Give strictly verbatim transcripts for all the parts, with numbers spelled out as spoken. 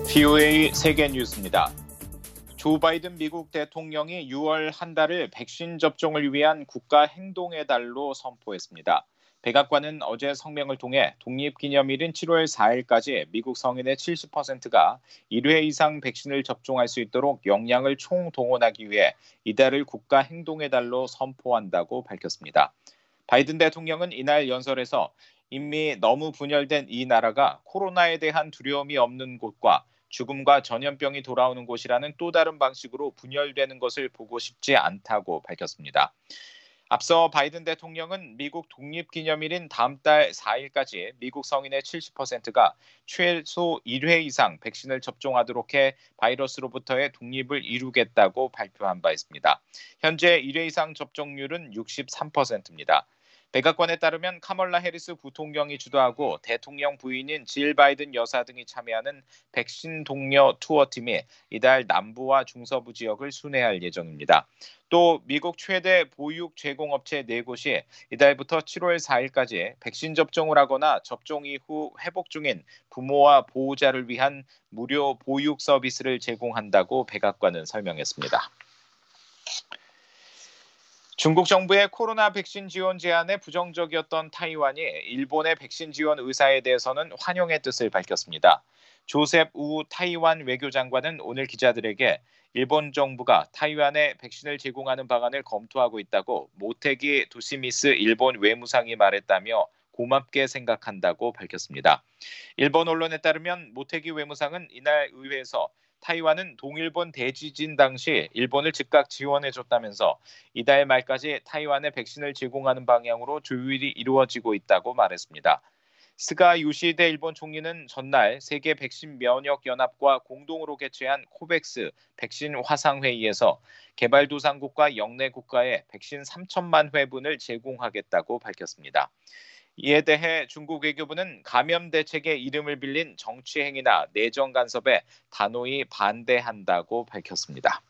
브이오에이 세계 뉴스입니다. 조 바이든 미국 대통령이 유월 한 달을 백신 접종을 위한 국가 행동의 달로 선포했습니다. 백악관은 어제 성명을 통해 독립기념일인 칠월 사일까지 미국 성인의 칠십 퍼센트가 일 회 이상 백신을 접종할 수 있도록 역량을 총동원하기 위해 이달을 국가 행동의 달로 선포한다고 밝혔습니다. 바이든 대통령은 이날 연설에서 이미 너무 분열된 이 나라가 코로나에 대한 두려움이 없는 곳과 죽음과 전염병이 돌아오는 곳이라는 또 다른 방식으로 분열되는 것을 보고 싶지 않다고 밝혔습니다. 앞서 바이든 대통령은 미국 독립기념일인 다음 달 사일까지 미국 성인의 칠십 퍼센트가 최소 일 회 이상 백신을 접종하도록 해 바이러스로부터의 독립을 이루겠다고 발표한 바 있습니다. 현재 일 회 이상 접종률은 육십삼 퍼센트입니다. 백악관에 따르면 카멀라 해리스 부통령이 주도하고 대통령 부인인 질 바이든 여사 등이 참여하는 백신 동료 투어팀이 이달 남부와 중서부 지역을 순회할 예정입니다. 또 미국 최대 보육 제공업체 네 곳이 이달부터 칠월 사일까지 백신 접종을 하거나 접종 이후 회복 중인 부모와 보호자를 위한 무료 보육 서비스를 제공한다고 백악관은 설명했습니다. 중국 정부의 코로나 백신 지원 제안에 부정적이었던 타이완이 일본의 백신 지원 의사에 대해서는 환영의 뜻을 밝혔습니다. 조셉 우 타이완 외교장관은 오늘 기자들에게 일본 정부가 타이완에 백신을 제공하는 방안을 검토하고 있다고 모테기 도시미스 일본 외무상이 말했다며 고맙게 생각한다고 밝혔습니다. 일본 언론에 따르면 모테기 외무상은 이날 의회에서 타이완은 동일본 대지진 당시 일본을 즉각 지원해줬다면서 이달 말까지 타이완에 백신을 제공하는 방향으로 조율이 이루어지고 있다고 말했습니다. 스가 요시히데 일본 총리는 전날 세계 백신 면역 연합과 공동으로 개최한 코백스 백신 화상회의에서 개발도상국과 영내 국가에 백신 삼천만 회분을 제공하겠다고 밝혔습니다. 이에 대해 중국 외교부는 감염 대책의 이름을 빌린 정치 행위나 내정 간섭에 단호히 반대한다고 밝혔습니다.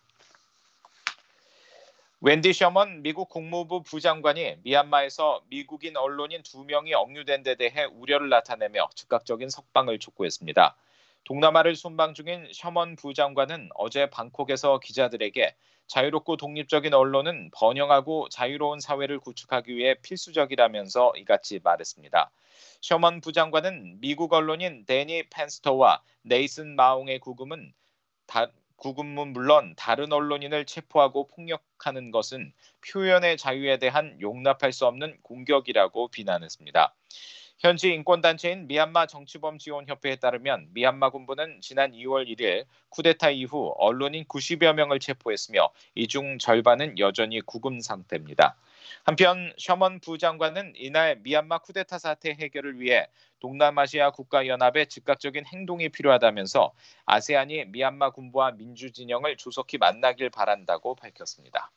웬디 셔먼 미국 국무부 부장관이 미얀마에서 미국인 언론인 두 명이 억류된 데 대해 우려를 나타내며 즉각적인 석방을 촉구했습니다. 동남아를 순방 중인 셔먼 부장관은 어제 방콕에서 기자들에게 자유롭고 독립적인 언론은 번영하고 자유로운 사회를 구축하기 위해 필수적이라면서 이같이 말했습니다. 셔먼 부장관은 미국 언론인 데니 펜스터와 네이슨 마옹의 구금은 다, 구금은 물론 다른 언론인을 체포하고 폭력하는 것은 표현의 자유에 대한 용납할 수 없는 공격이라고 비난했습니다. 현지 인권단체인 미얀마 정치범지원협회에 따르면 미얀마 군부는 지난 이월 일일 쿠데타 이후 언론인 구십여 명을 체포했으며 이 중 절반은 여전히 구금 상태입니다. 한편 셔먼 부장관은 이날 미얀마 쿠데타 사태 해결을 위해 동남아시아 국가연합의 즉각적인 행동이 필요하다면서 아세안이 미얀마 군부와 민주진영을 조속히 만나길 바란다고 밝혔습니다.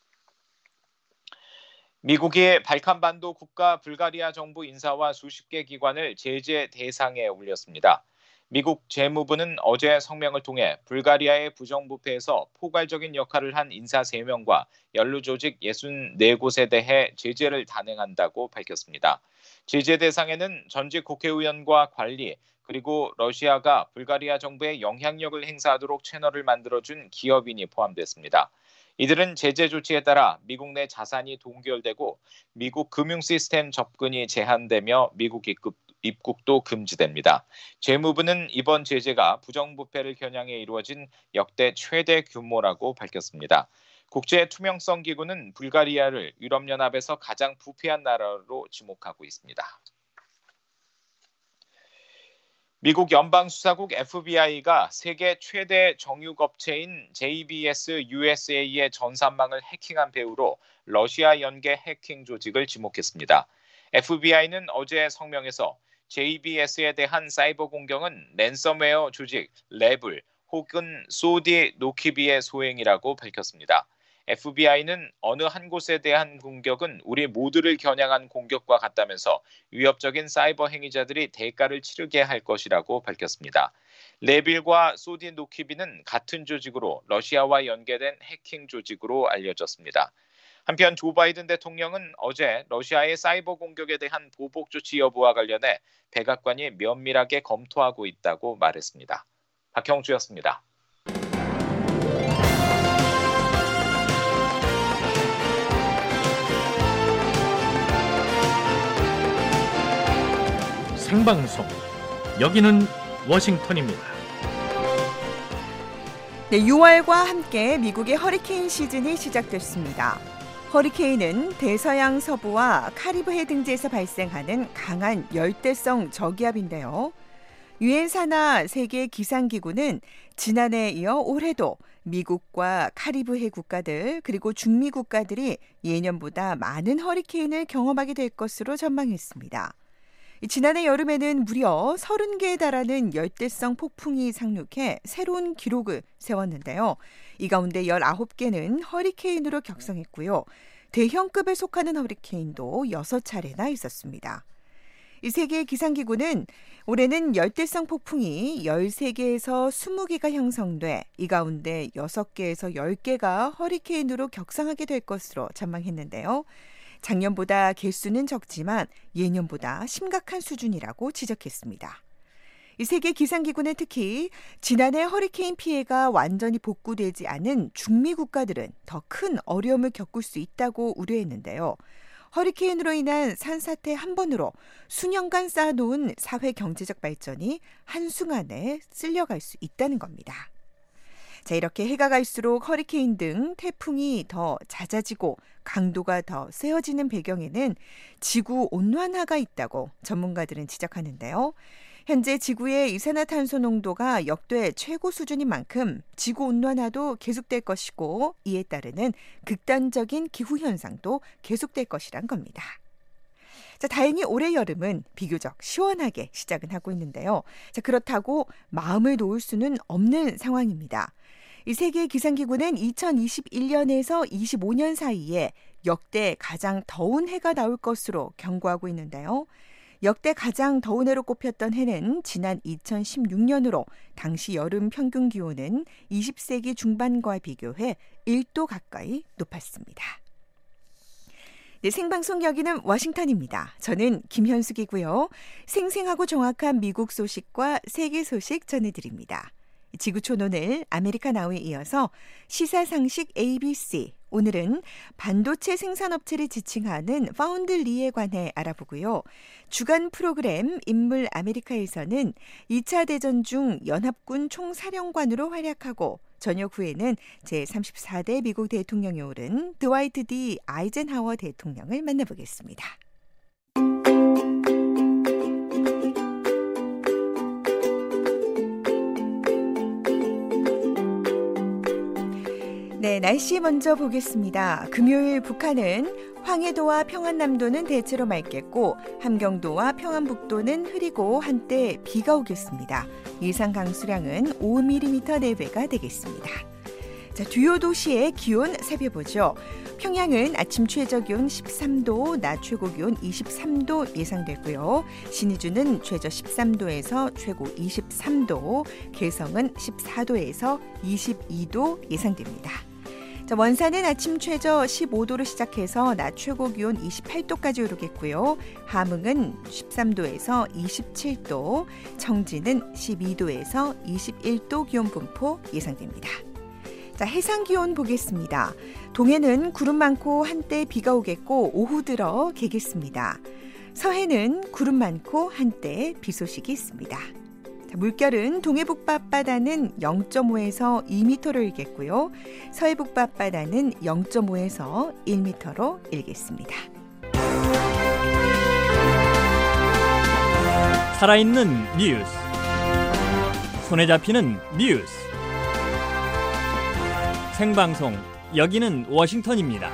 미국이 발칸반도 국가 불가리아 정부 인사와 수십 개 기관을 제재 대상에 올렸습니다. 미국 재무부는 어제 성명을 통해 불가리아의 부정부패에서 포괄적인 역할을 한 인사 세 명과 연루조직 육십사 곳에 대해 제재를 단행한다고 밝혔습니다. 제재 대상에는 전직 국회의원과 관리, 그리고 러시아가 불가리아 정부에 영향력을 행사하도록 채널을 만들어준 기업인이 포함됐습니다. 이들은 제재 조치에 따라 미국 내 자산이 동결되고 미국 금융 시스템 접근이 제한되며 미국 입국, 입국도 금지됩니다. 재무부는 이번 제재가 부정부패를 겨냥해 이루어진 역대 최대 규모라고 밝혔습니다. 국제 투명성 기구는 불가리아를 유럽연합에서 가장 부패한 나라로 지목하고 있습니다. 미국 연방수사국 에프비아이가 세계 최대 정육업체인 제이비에스 유에스에이의 전산망을 해킹한 배우로 러시아 연계 해킹 조직을 지목했습니다. 에프비아이는 어제 성명에서 제이비에스에 대한 사이버 공격은 랜섬웨어 조직 레블 혹은 소디 노키비의 소행이라고 밝혔습니다. 에프비아이는 어느 한 곳에 대한 공격은 우리 모두를 겨냥한 공격과 같다면서 위협적인 사이버 행위자들이 대가를 치르게 할 것이라고 밝혔습니다. 레빌과 소디 노키비는 같은 조직으로 러시아와 연계된 해킹 조직으로 알려졌습니다. 한편 조 바이든 대통령은 어제 러시아의 사이버 공격에 대한 보복 조치 여부와 관련해 백악관이 면밀하게 검토하고 있다고 말했습니다. 박형주였습니다. 생방송, 여기는 워싱턴입니다. 네, 유월과 함께 미국의 허리케인 시즌이 시작됐습니다. 허리케인은 대서양 서부와 카리브 해 등지에서 발생하는 강한 열대성 저기압인데요. 유엔 산하 세계 기상기구는 지난해에 이어 올해도 미국과 카리브 해 국가들 그리고 중미 국가들이 예년보다 많은 허리케인을 경험하게 될 것으로 전망했습니다. 지난해 여름에는 무려 서른 개에 달하는 열대성 폭풍이 상륙해 새로운 기록을 세웠는데요. 이 가운데 열아홉 개는 허리케인으로 격상했고요. 대형급에 속하는 허리케인도 여섯 차례나 있었습니다. 이 세계 기상기구는 올해는 열대성 폭풍이 열세 개에서 스무 개가 형성돼 이 가운데 여섯 개에서 열 개가 허리케인으로 격상하게 될 것으로 전망했는데요. 작년보다 개수는 적지만 예년보다 심각한 수준이라고 지적했습니다. 이 세계 기상기구는 특히 지난해 허리케인 피해가 완전히 복구되지 않은 중미 국가들은 더 큰 어려움을 겪을 수 있다고 우려했는데요. 허리케인으로 인한 산사태 한 번으로 수년간 쌓아놓은 사회 경제적 발전이 한순간에 쓸려갈 수 있다는 겁니다. 자, 이렇게 해가 갈수록 허리케인 등 태풍이 더 잦아지고 강도가 더 세어지는 배경에는 지구 온난화가 있다고 전문가들은 지적하는데요. 현재 지구의 이산화탄소 농도가 역대 최고 수준인 만큼 지구 온난화도 계속될 것이고 이에 따르는 극단적인 기후현상도 계속될 것이란 겁니다. 자, 다행히 올해 여름은 비교적 시원하게 시작은 하고 있는데요. 자, 그렇다고 마음을 놓을 수는 없는 상황입니다. 이 세계 기상기구는 이천이십일 년에서 이십오 년 사이에 역대 가장 더운 해가 나올 것으로 경고하고 있는데요. 역대 가장 더운 해로 꼽혔던 해는 지난 이천십육 년으로 당시 여름 평균 기온은 이십 세기 중반과 비교해 일 도 가까이 높았습니다. 네, 생방송 여기는 워싱턴입니다. 저는 김현숙이고요. 생생하고 정확한 미국 소식과 세계 소식 전해드립니다. 지구촌 오늘 아메리카 나우에 이어서 시사상식 에이비씨, 오늘은 반도체 생산업체를 지칭하는 파운드리에 관해 알아보고요. 주간 프로그램 인물 아메리카에서는 이 차 대전 중 연합군 총사령관으로 활약하고 저녁 후에는 제삼십사 대 미국 대통령에 오른 드와이트 디 아이젠하워 대통령을 만나보겠습니다. 네, 날씨 먼저 보겠습니다. 금요일 북한은 황해도와 평안남도는 대체로 맑겠고 함경도와 평안북도는 흐리고 한때 비가 오겠습니다. 예상 강수량은 오 밀리미터 내외가 되겠습니다. 자, 주요 도시의 기온 살펴보죠. 평양은 아침 최저기온 십삼 도, 낮 최고기온 이십삼 도 예상되고요. 신의주는 최저 십삼 도에서 최고 이십삼 도, 개성은 십사 도에서 이십이 도 예상됩니다. 자, 원산은 아침 최저 십오 도로 시작해서 낮 최고 기온 이십팔 도까지 오르겠고요. 함흥은 십삼 도에서 이십칠 도, 청진은 십이 도에서 이십일 도 기온 분포 예상됩니다. 자, 해상 기온 보겠습니다. 동해는 구름 많고 한때 비가 오겠고 오후 들어 개겠습니다. 서해는 구름 많고 한때 비 소식이 있습니다. 물결은 동해 북부 앞바다는 영 점 오에서 이 미터로 일겠고요. 서해 북부 앞바다는 영 점 오에서 일 미터로 일겠습니다. 살아있는 뉴스, 손에 잡히는 뉴스, 생방송, 여기는 워싱턴입니다.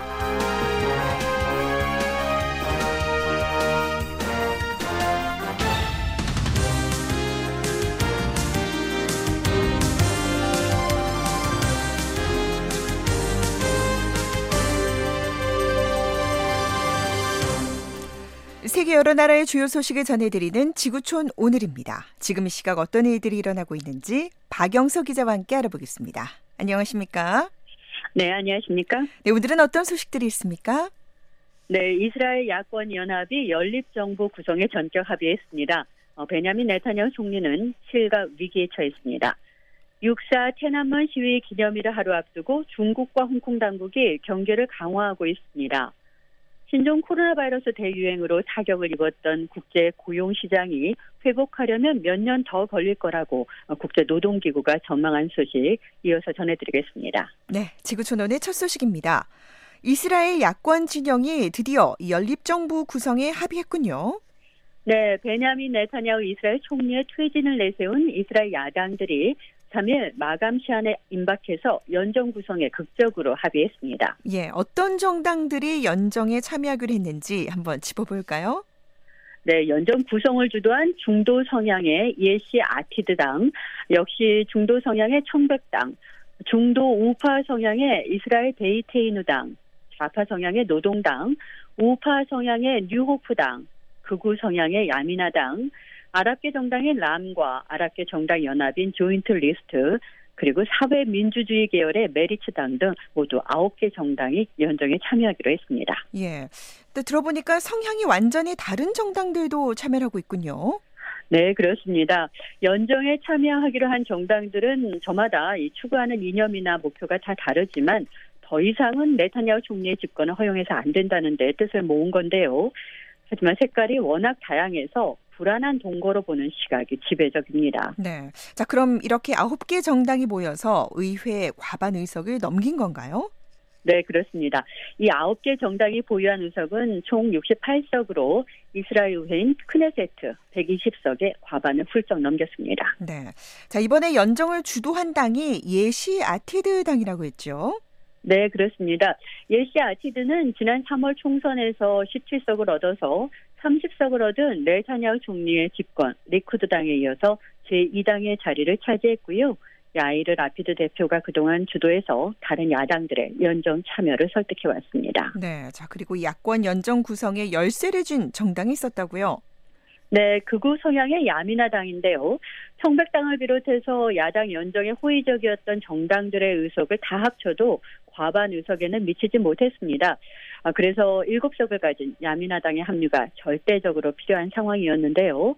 세계 여러 나라의 주요 소식을 전해드리는 지구촌 오늘입니다. 지금 이 시각 어떤 일들이 일어나고 있는지 박영서 기자와 함께 알아보겠습니다. 안녕하십니까? 네, 안녕하십니까? 네, 오늘은 어떤 소식들이 있습니까? 네, 이스라엘 야권 연합이 연립정부 구성에 전격 합의했습니다. 어, 베냐민 네타냐후 총리는 실각 위기에 처했습니다. 육사天安문 시위 기념일을 하루 앞두고 중국과 홍콩 당국이 경계를 강화하고 있습니다. 신종 코로나 바이러스 대유행으로 타격을 입었던 국제 고용시장이 회복하려면 몇 년 더 걸릴 거라고 국제노동기구가 전망한 소식 이어서 전해드리겠습니다. 네, 지구촌원의 첫 소식입니다. 이스라엘 야권 진영이 드디어 연립정부 구성에 합의했군요. 네, 베냐민 네타냐후 이스라엘 총리의 퇴진을 내세운 이스라엘 야당들이 삼 일 마감 시한에 임박해서 연정 구성에 극적으로 합의했습니다. 예, 어떤 정당들이 연정에 참여하기로 했는지 한번 짚어볼까요? 네, 연정 구성을 주도한 중도 성향의 예시 아티드당, 역시 중도 성향의 청백당, 중도 우파 성향의 이스라엘 베이테이누당, 좌파 성향의 노동당, 우파 성향의 뉴호프당, 극우 성향의 야미나당, 아랍계 정당인 람과 아랍계 정당 연합인 조인트 리스트, 그리고 사회민주주의 계열의 메리츠당 등 모두 아홉 개 정당이 연정에 참여하기로 했습니다. 예, 또 들어보니까 성향이 완전히 다른 정당들도 참여를 하고 있군요. 네, 그렇습니다. 연정에 참여하기로 한 정당들은 저마다 이 추구하는 이념이나 목표가 다 다르지만 더 이상은 네타냐후 총리의 집권을 허용해서 안 된다는 데 뜻을 모은 건데요. 하지만 색깔이 워낙 다양해서 불안한 동거로 보는 시각이 지배적입니다. 네, 자 그럼 이렇게 아홉 개 정당이 모여서 의회 과반 의석을 넘긴 건가요? 네, 그렇습니다. 이 아홉 개 정당이 보유한 의석은 총 육십팔 석으로 이스라엘 의회인 크네세트 백이십 석의 과반을 훌쩍 넘겼습니다. 네, 자 이번에 연정을 주도한 당이 예시 아티드 당이라고 했죠? 네, 그렇습니다. 예시 아티드는 지난 삼월 총선에서 십칠 석을 얻어서 삼십 석을 얻은 네타냐후 총리의 집권 리쿠드당에 이어서 제이 당의 자리를 차지했고요. 야이르 라피드 대표가 그동안 주도해서 다른 야당들의 연정 참여를 설득해왔습니다. 네, 자 그리고 야권 연정 구성에 열쇠를 준 정당이 있었다고요? 네, 극우 성향의 야미나당인데요. 청백당을 비롯해서 야당 연정에 호의적이었던 정당들의 의석을 다 합쳐도 과반 의석에는 미치지 못했습니다. 그래서 일곱 석을 가진 야미나당의 합류가 절대적으로 필요한 상황이었는데요.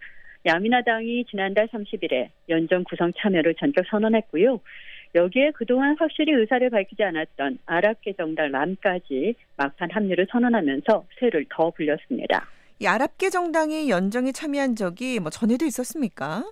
야미나당이 지난달 삼십일에 연정 구성 참여를 전격 선언했고요. 여기에 그동안 확실히 의사를 밝히지 않았던 아랍계 정당 람까지 막판 합류를 선언하면서 쇠를 더 불렸습니다. 이 아랍계 정당이 연정에 참여한 적이 뭐 전에도 있었습니까?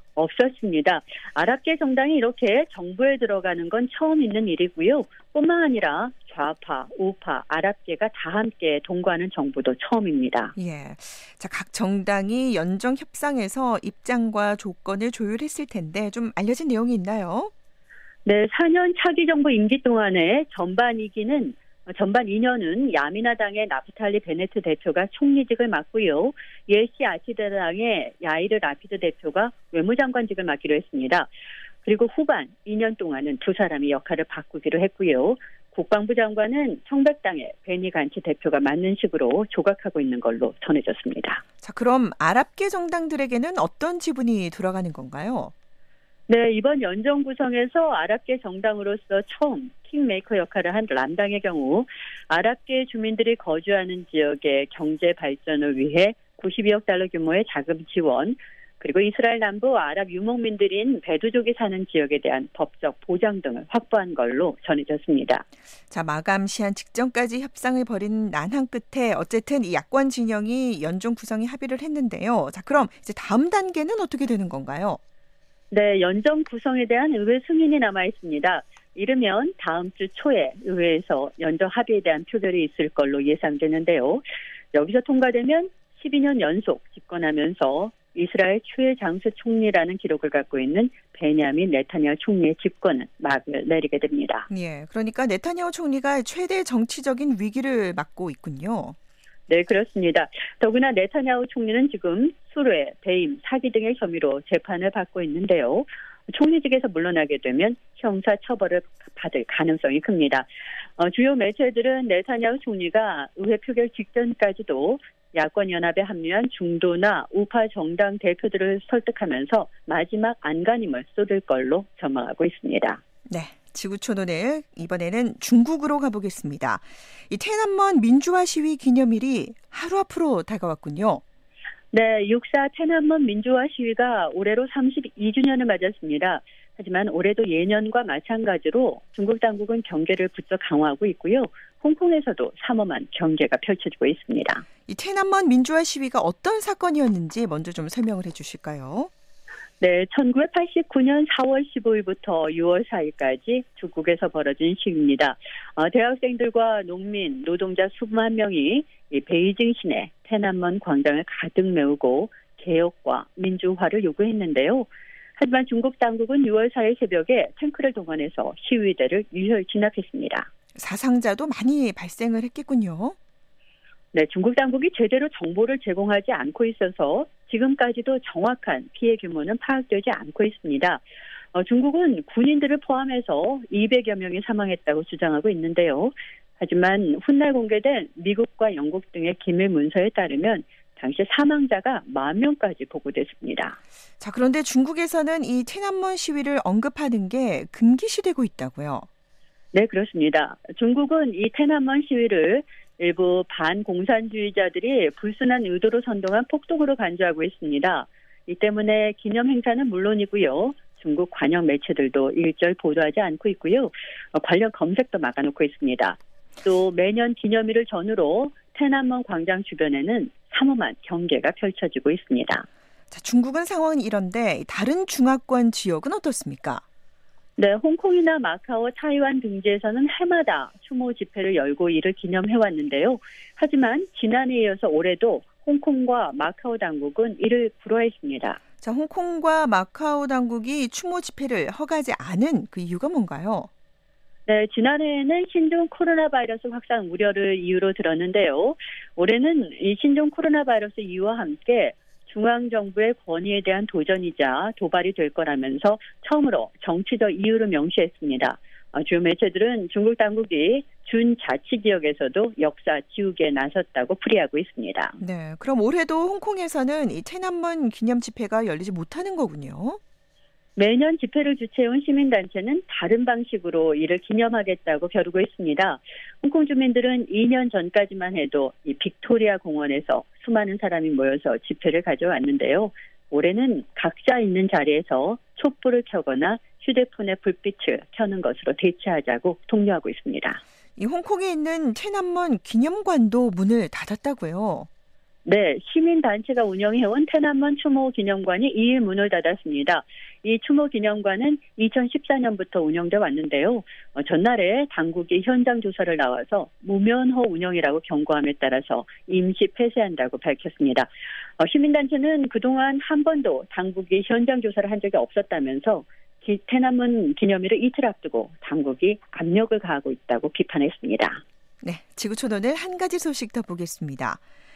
없었습니다. 아랍계 정당이 이렇게 정부에 들어가는 건 처음 있는 일이고요. 뿐만 아니라 좌파, 우파, 아랍계가 다 함께 동거하는 정부도 처음입니다. 예, 자 각 정당이 연정 협상에서 입장과 조건을 조율했을 텐데 좀 알려진 내용이 있나요? 네, 사 년 차기 정부 임기 동안에 전반 이 기는 전반 이 년은 야미나당의 나프탈리 베네트 대표가 총리직을 맡고요. 예시 아티드당의 야이르 라피드 대표가 외무장관직을 맡기로 했습니다. 그리고 후반 이 년 동안은 두 사람이 역할을 바꾸기로 했고요. 국방부 장관은 청백당의 베니 간치 대표가 맡는 식으로 조각하고 있는 걸로 전해졌습니다. 자, 그럼 아랍계 정당들에게는 어떤 지분이 들어가는 건가요? 네, 이번 연정 구성에서 아랍계 정당으로서 처음 킹메이커 역할을 한 람당의 경우 아랍계 주민들이 거주하는 지역의 경제 발전을 위해 구십이억 달러 규모의 자금 지원, 그리고 이스라엘 남부 아랍 유목민들인 베두족이 사는 지역에 대한 법적 보장 등을 확보한 걸로 전해졌습니다. 자, 마감 시한 직전까지 협상을 벌인 난항 끝에 어쨌든 이 야권 진영이 연정 구성에 합의를 했는데요. 자, 그럼 이제 다음 단계는 어떻게 되는 건가요? 네, 연정 구성에 대한 의회 승인이 남아 있습니다. 이르면 다음 주 초에 의회에서 연정 합의에 대한 표결이 있을 걸로 예상되는데요. 여기서 통과되면 십이 년 연속 집권하면서 이스라엘 최장수 총리라는 기록을 갖고 있는 베냐민 네타냐후 총리의 집권은 막을 내리게 됩니다. 예, 그러니까 네타냐후 총리가 최대 정치적인 위기를 맞고 있군요. 네, 그렇습니다. 더구나 네타냐후 총리는 지금 수뢰, 배임, 사기 등의 혐의로 재판을 받고 있는데요. 총리직에서 물러나게 되면 형사 처벌을 받을 가능성이 큽니다. 어, 주요 매체들은 네타냐후 총리가 의회 표결 직전까지도 야권 연합에 합류한 중도나 우파 정당 대표들을 설득하면서 마지막 안간힘을 쏟을 걸로 전망하고 있습니다. 네. 지구촌오늘 이번에는 중국으로 가보겠습니다. 이天安문 민주화 시위 기념일이 하루 앞으로 다가왔군요. 네, 육사天安문 민주화 시위가 올해로 삼십이 주년을 맞았습니다. 하지만 올해도 예년과 마찬가지로 중국 당국은 경계를 부쩍 강화하고 있고요. 홍콩에서도 삼엄한 경계가 펼쳐지고 있습니다. 이天安문 민주화 시위가 어떤 사건이었는지 먼저 좀 설명을 해 주실까요? 네, 천구백팔십구년 사월 십오일부터 유월 사일까지 중국에서 벌어진 시위입니다. 어, 대학생들과 농민, 노동자 수만 명이 이 베이징 시내天安문 광장을 가득 메우고 개혁과 민주화를 요구했는데요. 하지만 중국 당국은 유월 사일 새벽에 탱크를 동원해서 시위대를 유혈 진압했습니다. 사상자도 많이 발생을 했겠군요. 네, 중국 당국이 제대로 정보를 제공하지 않고 있어서 지금까지도 정확한 피해 규모는 파악되지 않고 있습니다. 어, 중국은 군인들을 포함해서 이백여 명이 사망했다고 주장하고 있는데요. 하지만 훗날 공개된 미국과 영국 등의 기밀 문서에 따르면 당시 사망자가 만 명까지 보고됐습니다. 자, 그런데 중국에서는 이天安문 시위를 언급하는 게 금기시되고 있다고요? 네, 그렇습니다. 중국은 이天安문 시위를 일부 반공산주의자들이 불순한 의도로 선동한 폭동으로 간주하고 있습니다. 이 때문에 기념 행사는 물론이고요. 중국 관영 매체들도 일절 보도하지 않고 있고요. 관련 검색도 막아놓고 있습니다. 또 매년 기념일을 전후로天安문 광장 주변에는 삼엄한 경계가 펼쳐지고 있습니다. 자, 중국은 상황은 이런데 다른 중화권 지역은 어떻습니까? 네, 홍콩이나 마카오, 타이완 등지에서는 해마다 추모 집회를 열고 이를 기념해왔는데요. 하지만 지난해에 이어서 올해도 홍콩과 마카오 당국은 이를 불허했습니다. 자, 홍콩과 마카오 당국이 추모 집회를 허가하지 않은 그 이유가 뭔가요? 네, 지난해에는 신종 코로나 바이러스 확산 우려를 이유로 들었는데요. 올해는 이 신종 코로나 바이러스 이유와 함께 중앙정부의 권위에 대한 도전이자 도발이 될 거라면서 처음으로 정치적 이유를 명시했습니다. 주요 매체들은 중국 당국이 준자치지역에서도 역사 지우개에 나섰다고 풀이하고 있습니다. 네, 그럼 올해도 홍콩에서는 이天安문 기념 집회가 열리지 못하는 거군요. 매년 집회를 주최해온 시민단체는 다른 방식으로 이를 기념하겠다고 벼르고 있습니다. 홍콩 주민들은 이 년 전까지만 해도 이 빅토리아 공원에서 수많은 사람이 모여서 집회를 가져왔는데요. 올해는 각자 있는 자리에서 촛불을 켜거나 휴대폰에 불빛을 켜는 것으로 대체하자고 독려하고 있습니다. 이 홍콩에 있는天安문 기념관도 문을 닫았다고요? 네, 시민단체가 운영해온天安문 추모 기념관이 이일 문을 닫았습니다. 이 추모 기념관은 이천십사년부터 운영돼 왔는데요. 어, 전날에 당국이 현장 조사를 나와서 무면허 운영이라고 경고함에 따라서 임시 폐쇄한다고 밝혔습니다. 어, 시민단체는 그동안 한 번도 당국이 현장 조사를 한 적이 없었다면서天安문 기념일을 이틀 앞두고 당국이 압력을 가하고 있다고 비판했습니다. 네, 지구촌 오늘 한 가지 소식 더 보겠습니다.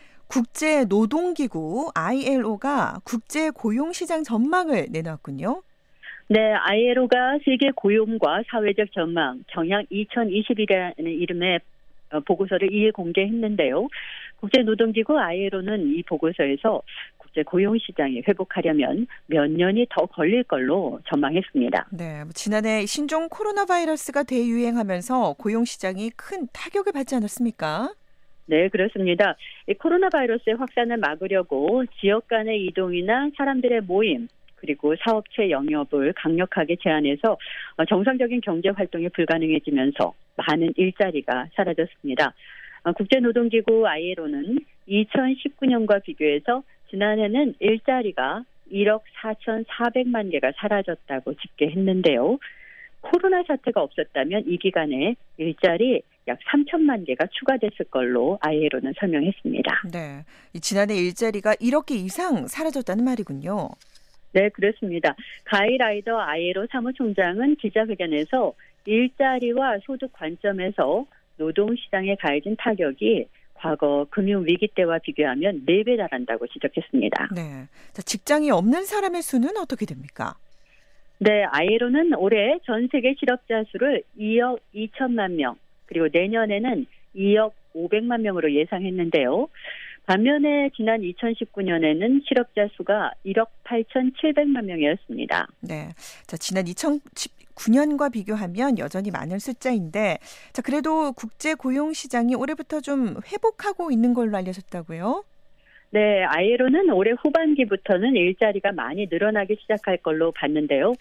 국제노동기구 아이엘오가 국제고용시장 전망을 내놨군요. 네, 아이엘오가 세계 고용과 사회적 전망, 경향 이천이십이라는 이름의 보고서를 이일 공개했는데요. 국제노동기구 아이엘오는 이 보고서에서 국제고용시장이 회복하려면 몇 년이 더 걸릴 걸로 전망했습니다. 네, 지난해 신종 코로나 바이러스가 대유행하면서 고용시장이 큰 타격을 받지 않았습니까? 네, 그렇습니다. 이 코로나 바이러스의 확산을 막으려고 지역 간의 이동이나 사람들의 모임, 그리고 사업체 영업을 강력하게 제한해서 정상적인 경제 활동이 불가능해지면서 많은 일자리가 사라졌습니다. 국제노동기구 아이엘오는 이천십구년과 비교해서 지난해는 일자리가 일억 사천사백만 개가 사라졌다고 집계했는데요. 코로나 사태가 없었다면 이 기간에 일자리 약 삼천만 개가 추가됐을 걸로 아이엘오는 설명했습니다. 네, 지난해 일자리가 일억 개 이상 사라졌다는 말이군요. 네, 그렇습니다. 가이라이더 아이엘오 사무총장은 기자회견에서 일자리와 소득 관점에서 노동시장에 가해진 타격이 과거 금융위기 때와 비교하면 네 배 달한다고 지적했습니다. 네, 자, 직장이 없는 사람의 수는 어떻게 됩니까? 네, 아이엘오는 올해 전 세계 실업자 수를 이억 이천만 명, 그리고 내년에는 이억 오백만 명으로 예상했는데요. 반면에 지난 이천십구년에는 실업자 수가 일억 팔천칠백만 명이었습니다. 네, 자, 지난 이천십구년과 비교하면 여전히 많은 숫자인데, 자, 그래도 국제 고용 시장이 올해부터 좀 회복하고 있는 걸로 알려졌다고요? 네, 아이엘오는 올해 후반기부터는 일자리가 많이 늘어나기 시작할 걸로 봤는데요.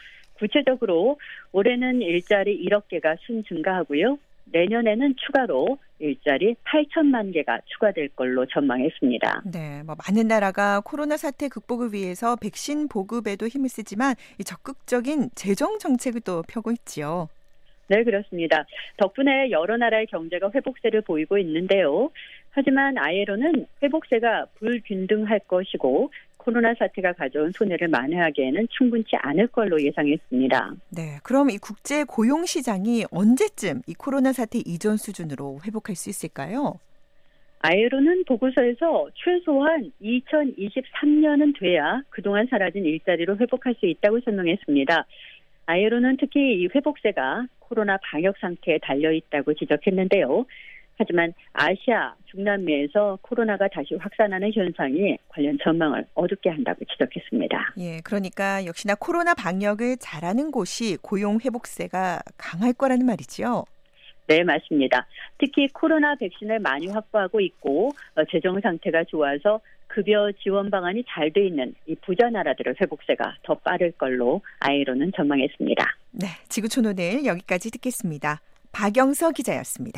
구체적으로 올해는 일자리 일억 개가 순 증가하고요. 내년에는 추가로 일자리 팔천만 개가 추가될 걸로 전망했습니다. 네, 뭐 많은 나라가 코로나 사태 극복을 위해서 백신 보급에도 힘을 쓰지만 이 적극적인 재정 정책을 또 펴고 있지요. 네, 그렇습니다. 덕분에 여러 나라의 경제가 회복세를 보이고 있는데요. 하지만 아이엘오는 회복세가 불균등할 것이고 코로나 사태가 가져온 손해를 만회하기에는 충분치 않을 걸로 예상했습니다. 네, 그럼 이 국제 고용 시장이 언제쯤 이 코로나 사태 이전 수준으로 회복할 수 있을까요? 아이엘오는 보고서에서 최소한 이천이십삼 년은 돼야 그동안 사라진 일자리로 회복할 수 있다고 설명했습니다. 아이엘오는 특히 이 회복세가 코로나 방역 상태에 달려있다고 지적했는데요. 하지만 아시아, 중남미에서 코로나가 다시 확산하는 현상이 관련 전망을 어둡게 한다고 지적했습니다. 예, 그러니까 역시나 코로나 방역을 잘하는 곳이 고용 회복세가 강할 거라는 말이죠. 네, 맞습니다. 특히 코로나 백신을 많이 확보하고 있고 재정 상태가 좋아서 급여 지원 방안이 잘 돼 있는 이 부자 나라들의 회복세가 더 빠를 걸로 아이엘오는 전망했습니다. 네, 지구촌 오늘 여기까지 듣겠습니다. 박영서 기자였습니다.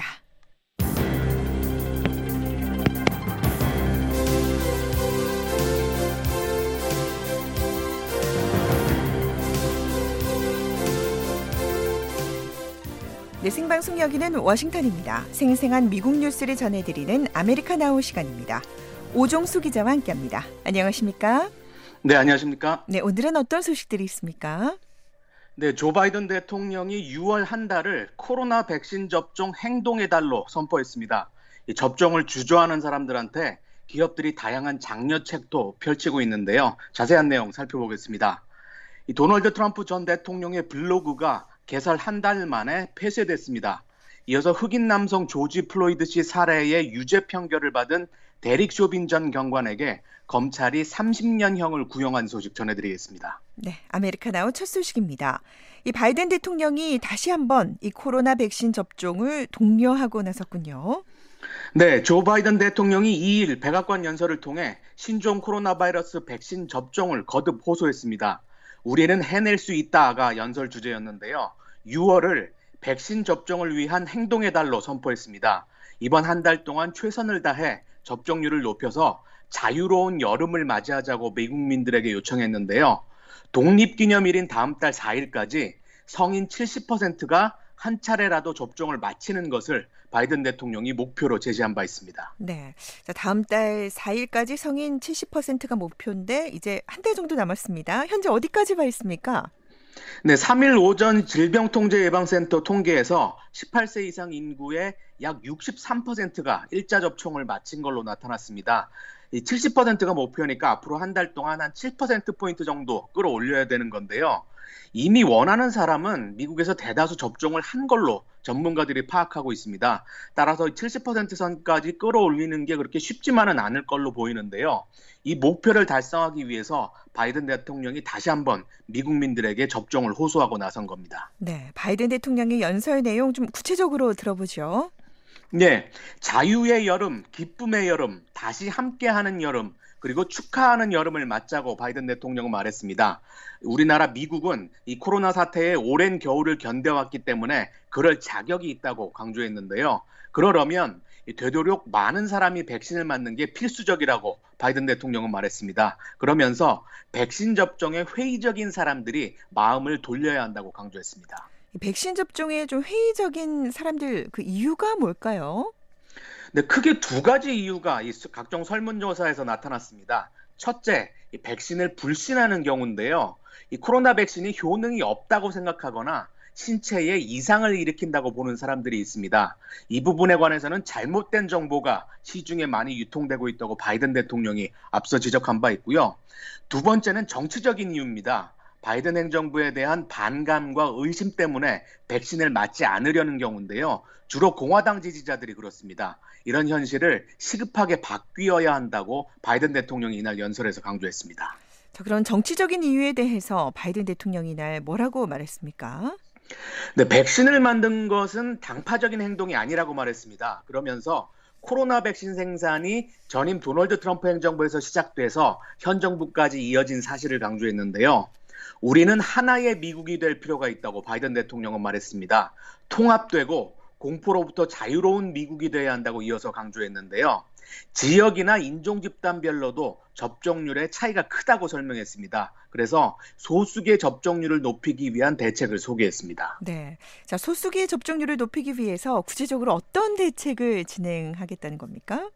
네, 생방송 여기는 워싱턴입니다. 생생한 미국 뉴스를 전해드리는 아메리카나우 시간입니다. 오종수 기자와 함께합니다. 안녕하십니까? 네, 안녕하십니까? 네, 오늘은 어떤 소식들이 있습니까? 네, 조 바이든 대통령이 유월 한 달을 코로나 백신 접종 행동의 달로 선포했습니다. 이 접종을 주저하는 사람들한테 기업들이 다양한 장려책도 펼치고 있는데요. 자세한 내용 살펴보겠습니다. 이 도널드 트럼프 전 대통령의 블로그가 개설 한 달 만에 폐쇄됐습니다. 이어서 흑인 남성 조지 플로이드 씨 살해의 유죄 판결을 받은 데릭 쇼빈 전 경관에게 검찰이 삼십 년형을 구형한 소식 전해드리겠습니다. 네, 아메리카나우 첫 소식입니다. 이 바이든 대통령이 다시 한번 이 코로나 백신 접종을 독려하고 나섰군요. 네, 조 바이든 대통령이 이 일 백악관 연설을 통해 신종 코로나 바이러스 백신 접종을 거듭 호소했습니다. 우리는 해낼 수 있다가 연설 주제였는데요. 유월을 백신 접종을 위한 행동의 달로 선포했습니다. 이번 한 달 동안 최선을 다해 접종률을 높여서 자유로운 여름을 맞이하자고 미국민들에게 요청했는데요. 독립기념일인 다음 달 사 일까지 성인 칠십 퍼센트가 한 차례라도 접종을 마치는 것을 바이든 대통령이 목표로 제시한 바 있습니다. 네, 자, 다음 달 사 일까지 성인 칠십 퍼센트가 목표인데 이제 한 달 정도 남았습니다. 현재 어디까지 와 있습니까? 네, 삼 일 오전 질병통제예방센터 통계에서 십팔 세 이상 인구의 약 육십삼 퍼센트가 일자 접종을 마친 걸로 나타났습니다. 이 칠십 퍼센트가 목표니까 앞으로 한 달 동안 한 칠 퍼센트포인트 정도 끌어올려야 되는 건데요. 이미 원하는 사람은 미국에서 대다수 접종을 한 걸로 전문가들이 파악하고 있습니다. 따라서 칠십 퍼센트 선까지 끌어올리는 게 그렇게 쉽지만은 않을 걸로 보이는데요. 이 목표를 달성하기 위해서 바이든 대통령이 다시 한번 미국민들에게 접종을 호소하고 나선 겁니다. 네, 바이든 대통령의 연설 내용 좀 구체적으로 들어보죠. 네, 자유의 여름, 기쁨의 여름, 다시 함께하는 여름, 그리고 축하하는 여름을 맞자고 바이든 대통령은 말했습니다. 우리나라 미국은 이 코로나 사태의 오랜 겨울을 견뎌왔기 때문에 그럴 자격이 있다고 강조했는데요. 그러려면 되도록 많은 사람이 백신을 맞는 게 필수적이라고 바이든 대통령은 말했습니다. 그러면서 백신 접종에 회의적인 사람들이 마음을 돌려야 한다고 강조했습니다. 백신 접종에 좀 회의적인 사람들 그 이유가 뭘까요? 네, 크게 두 가지 이유가 이 각종 설문조사에서 나타났습니다. 첫째, 이 백신을 불신하는 경우인데요. 이 코로나 백신이 효능이 없다고 생각하거나 신체에 이상을 일으킨다고 보는 사람들이 있습니다. 이 부분에 관해서는 잘못된 정보가 시중에 많이 유통되고 있다고 바이든 대통령이 앞서 지적한 바 있고요. 두 번째는 정치적인 이유입니다. 바이든 행정부에 대한 반감과 의심 때문에 백신을 맞지 않으려는 경우인데요. 주로 공화당 지지자들이 그렇습니다. 이런 현실을 시급하게 바뀌어야 한다고 바이든 대통령이 이날 연설에서 강조했습니다. 자, 그런 정치적인 이유에 대해서 바이든 대통령이 이날 뭐라고 말했습니까? 네, 백신을 만든 것은 당파적인 행동이 아니라고 말했습니다. 그러면서 코로나 백신 생산이 전임 도널드 트럼프 행정부에서 시작돼서 현 정부까지 이어진 사실을 강조했는데요. 우리는 하나의 미국이 될 필요가 있다고 바이든 대통령은 말했습니다. 통합되고 공포로부터 자유로운 미국이 돼야 한다고 이어서 강조했는데요. 지역이나 인종 집단별로도 접종률의 차이가 크다고 설명했습니다. 그래서 소수계 접종률을 높이기 위한 대책을 소개했습니다. 네, 자 소수계 접종률을 높이기 위해서 구체적으로 어떤 대책을 진행하겠다는 겁니까?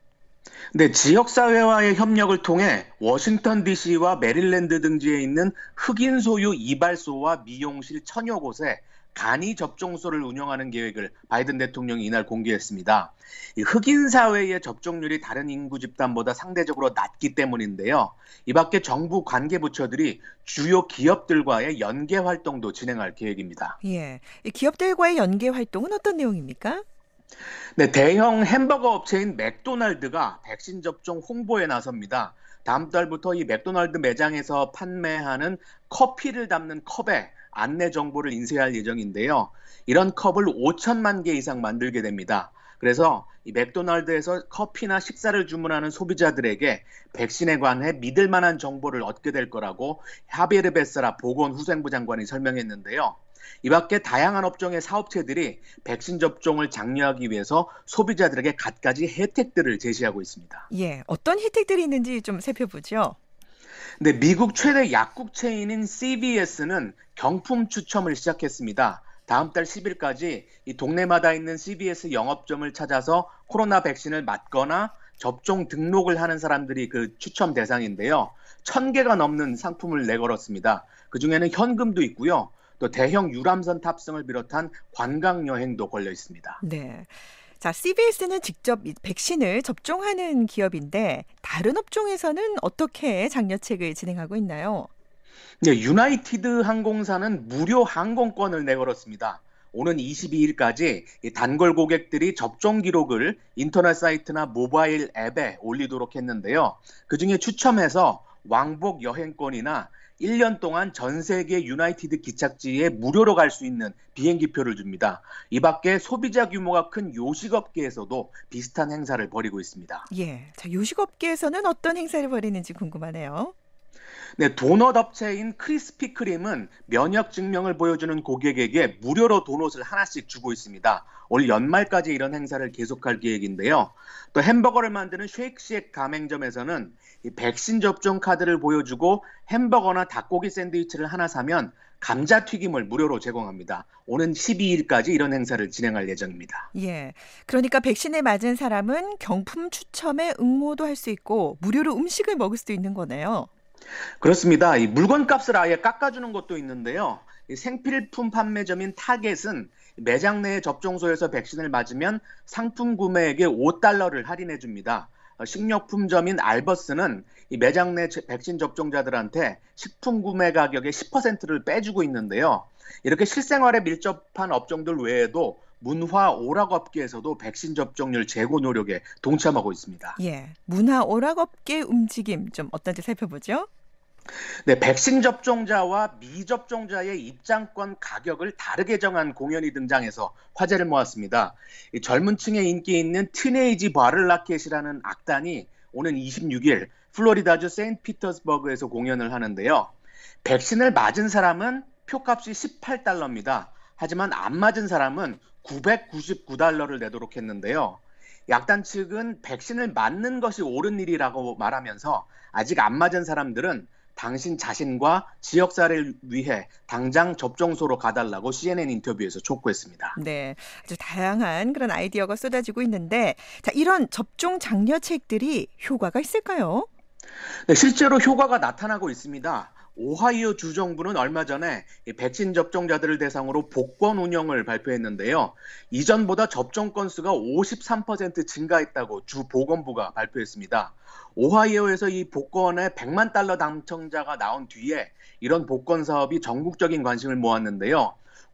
네, 지역사회와의 협력을 통해 워싱턴 디씨와 메릴랜드 등지에 있는 흑인 소유 이발소와 미용실 천여 곳에 간이 접종소를 운영하는 계획을 바이든 대통령이 이날 공개했습니다. 이 흑인 사회의 접종률이 다른 인구 집단보다 상대적으로 낮기 때문인데요. 이 밖에 정부 관계부처들이 주요 기업들과의 연계 활동도 진행할 계획입니다. 예, 이 기업들과의 연계 활동은 어떤 내용입니까? 네, 대형 햄버거 업체인 맥도날드가 백신 접종 홍보에 나섭니다. 다음 달부터 이 맥도날드 매장에서 판매하는 커피를 담는 컵에 안내 정보를 인쇄할 예정인데요. 이런 컵을 오천만 개 이상 만들게 됩니다. 그래서 이 맥도날드에서 커피나 식사를 주문하는 소비자들에게 백신에 관해 믿을 만한 정보를 얻게 될 거라고 하비에르 베세라 보건후생부 장관이 설명했는데요. 이 밖에 다양한 업종의 사업체들이 백신 접종을 장려하기 위해서 소비자들에게 갖가지 혜택들을 제시하고 있습니다. 예, 어떤 혜택들이 있는지 좀 살펴보죠. 네, 미국 최대 약국 체인인 씨비에스는 경품 추첨을 시작했습니다. 다음 달 십 일까지 이 동네마다 있는 씨비에스 영업점을 찾아서 코로나 백신을 맞거나 접종 등록을 하는 사람들이 그 추첨 대상인데요. 천 개가 넘는 상품을 내걸었습니다. 그중에는 현금도 있고요. 또 대형 유람선 탑승을 비롯한 관광 여행도 걸려 있습니다. 네. 자, 씨비에스는 직접 백신을 접종하는 기업인데 다른 업종에서는 어떻게 장려책을 진행하고 있나요? 네, 유나이티드 항공사는 무료 항공권을 내걸었습니다. 오는 이십이 일까지 단골 고객들이 접종 기록을 인터넷 사이트나 모바일 앱에 올리도록 했는데요. 그중에 추첨해서 왕복 여행권이나 일 년 동안 전 세계 유나이티드 기착지에 무료로 갈 수 있는 비행기표를 줍니다. 이 밖에 소비자 규모가 큰 요식업계에서도 비슷한 행사를 벌이고 있습니다. 예, 자, 요식업계에서는 어떤 행사를 벌이는지 궁금하네요. 네, 도넛 업체인 크리스피 크림은 면역 증명을 보여주는 고객에게 무료로 도넛을 하나씩 주고 있습니다. 올 연말까지 이런 행사를 계속할 계획인데요. 또 햄버거를 만드는 쉐이크쉑 가맹점에서는 이 백신 접종 카드를 보여주고 햄버거나 닭고기 샌드위치를 하나 사면 감자튀김을 무료로 제공합니다. 오는 십이 일까지 이런 행사를 진행할 예정입니다. 예, 그러니까 백신을 맞은 사람은 경품 추첨에 응모도 할 수 있고 무료로 음식을 먹을 수도 있는 거네요. 그렇습니다. 이 물건값을 아예 깎아주는 것도 있는데요. 이 생필품 판매점인 타겟은 매장 내 접종소에서 백신을 맞으면 상품 구매액의 오 달러를 할인해 줍니다. 식료품점인 알버스는 이 매장 내 백신 접종자들한테 식품 구매 가격의 십 퍼센트를 빼주고 있는데요. 이렇게 실생활에 밀접한 업종들 외에도 문화 오락업계에서도 백신 접종률 제고 노력에 동참하고 있습니다. 예, 문화 오락업계 움직임 좀 어떤지 살펴보죠. 네, 백신 접종자와 미접종자의 입장권 가격을 다르게 정한 공연이 등장해서 화제를 모았습니다. 이 젊은 층에 인기 있는 티네이지 바를라켓이라는 악단이 오는 이십육 일 플로리다주 세인트피터스버그에서 공연을 하는데요. 백신을 맞은 사람은 표값이 십팔 달러입니다. 하지만 안 맞은 사람은 구백구십구 달러를 내도록 했는데요. 약단 측은 백신을 맞는 것이 옳은 일이라고 말하면서 아직 안 맞은 사람들은 당신 자신과 지역사회를 위해 당장 접종소로 가달라고 씨엔엔 인터뷰에서 촉구했습니다. 네, 아주 다양한 그런 아이디어가 쏟아지고 있는데 자, 이런 접종 장려책들이 효과가 있을까요? 네, 실제로 효과가 나타나고 있습니다. 오하이오 주정부는 얼마 전에 백신 접종자들을 대상으로 복권 운영을 발표했는데요. 이전보다 접종 건수가 오십삼 퍼센트 증가했다고 주 보건부가 발표했습니다. 오하이오에서 이 복권에 백만 달러 당첨자가 나온 뒤에 이런 복권 사업이 전국적인 관심을 모았는데요.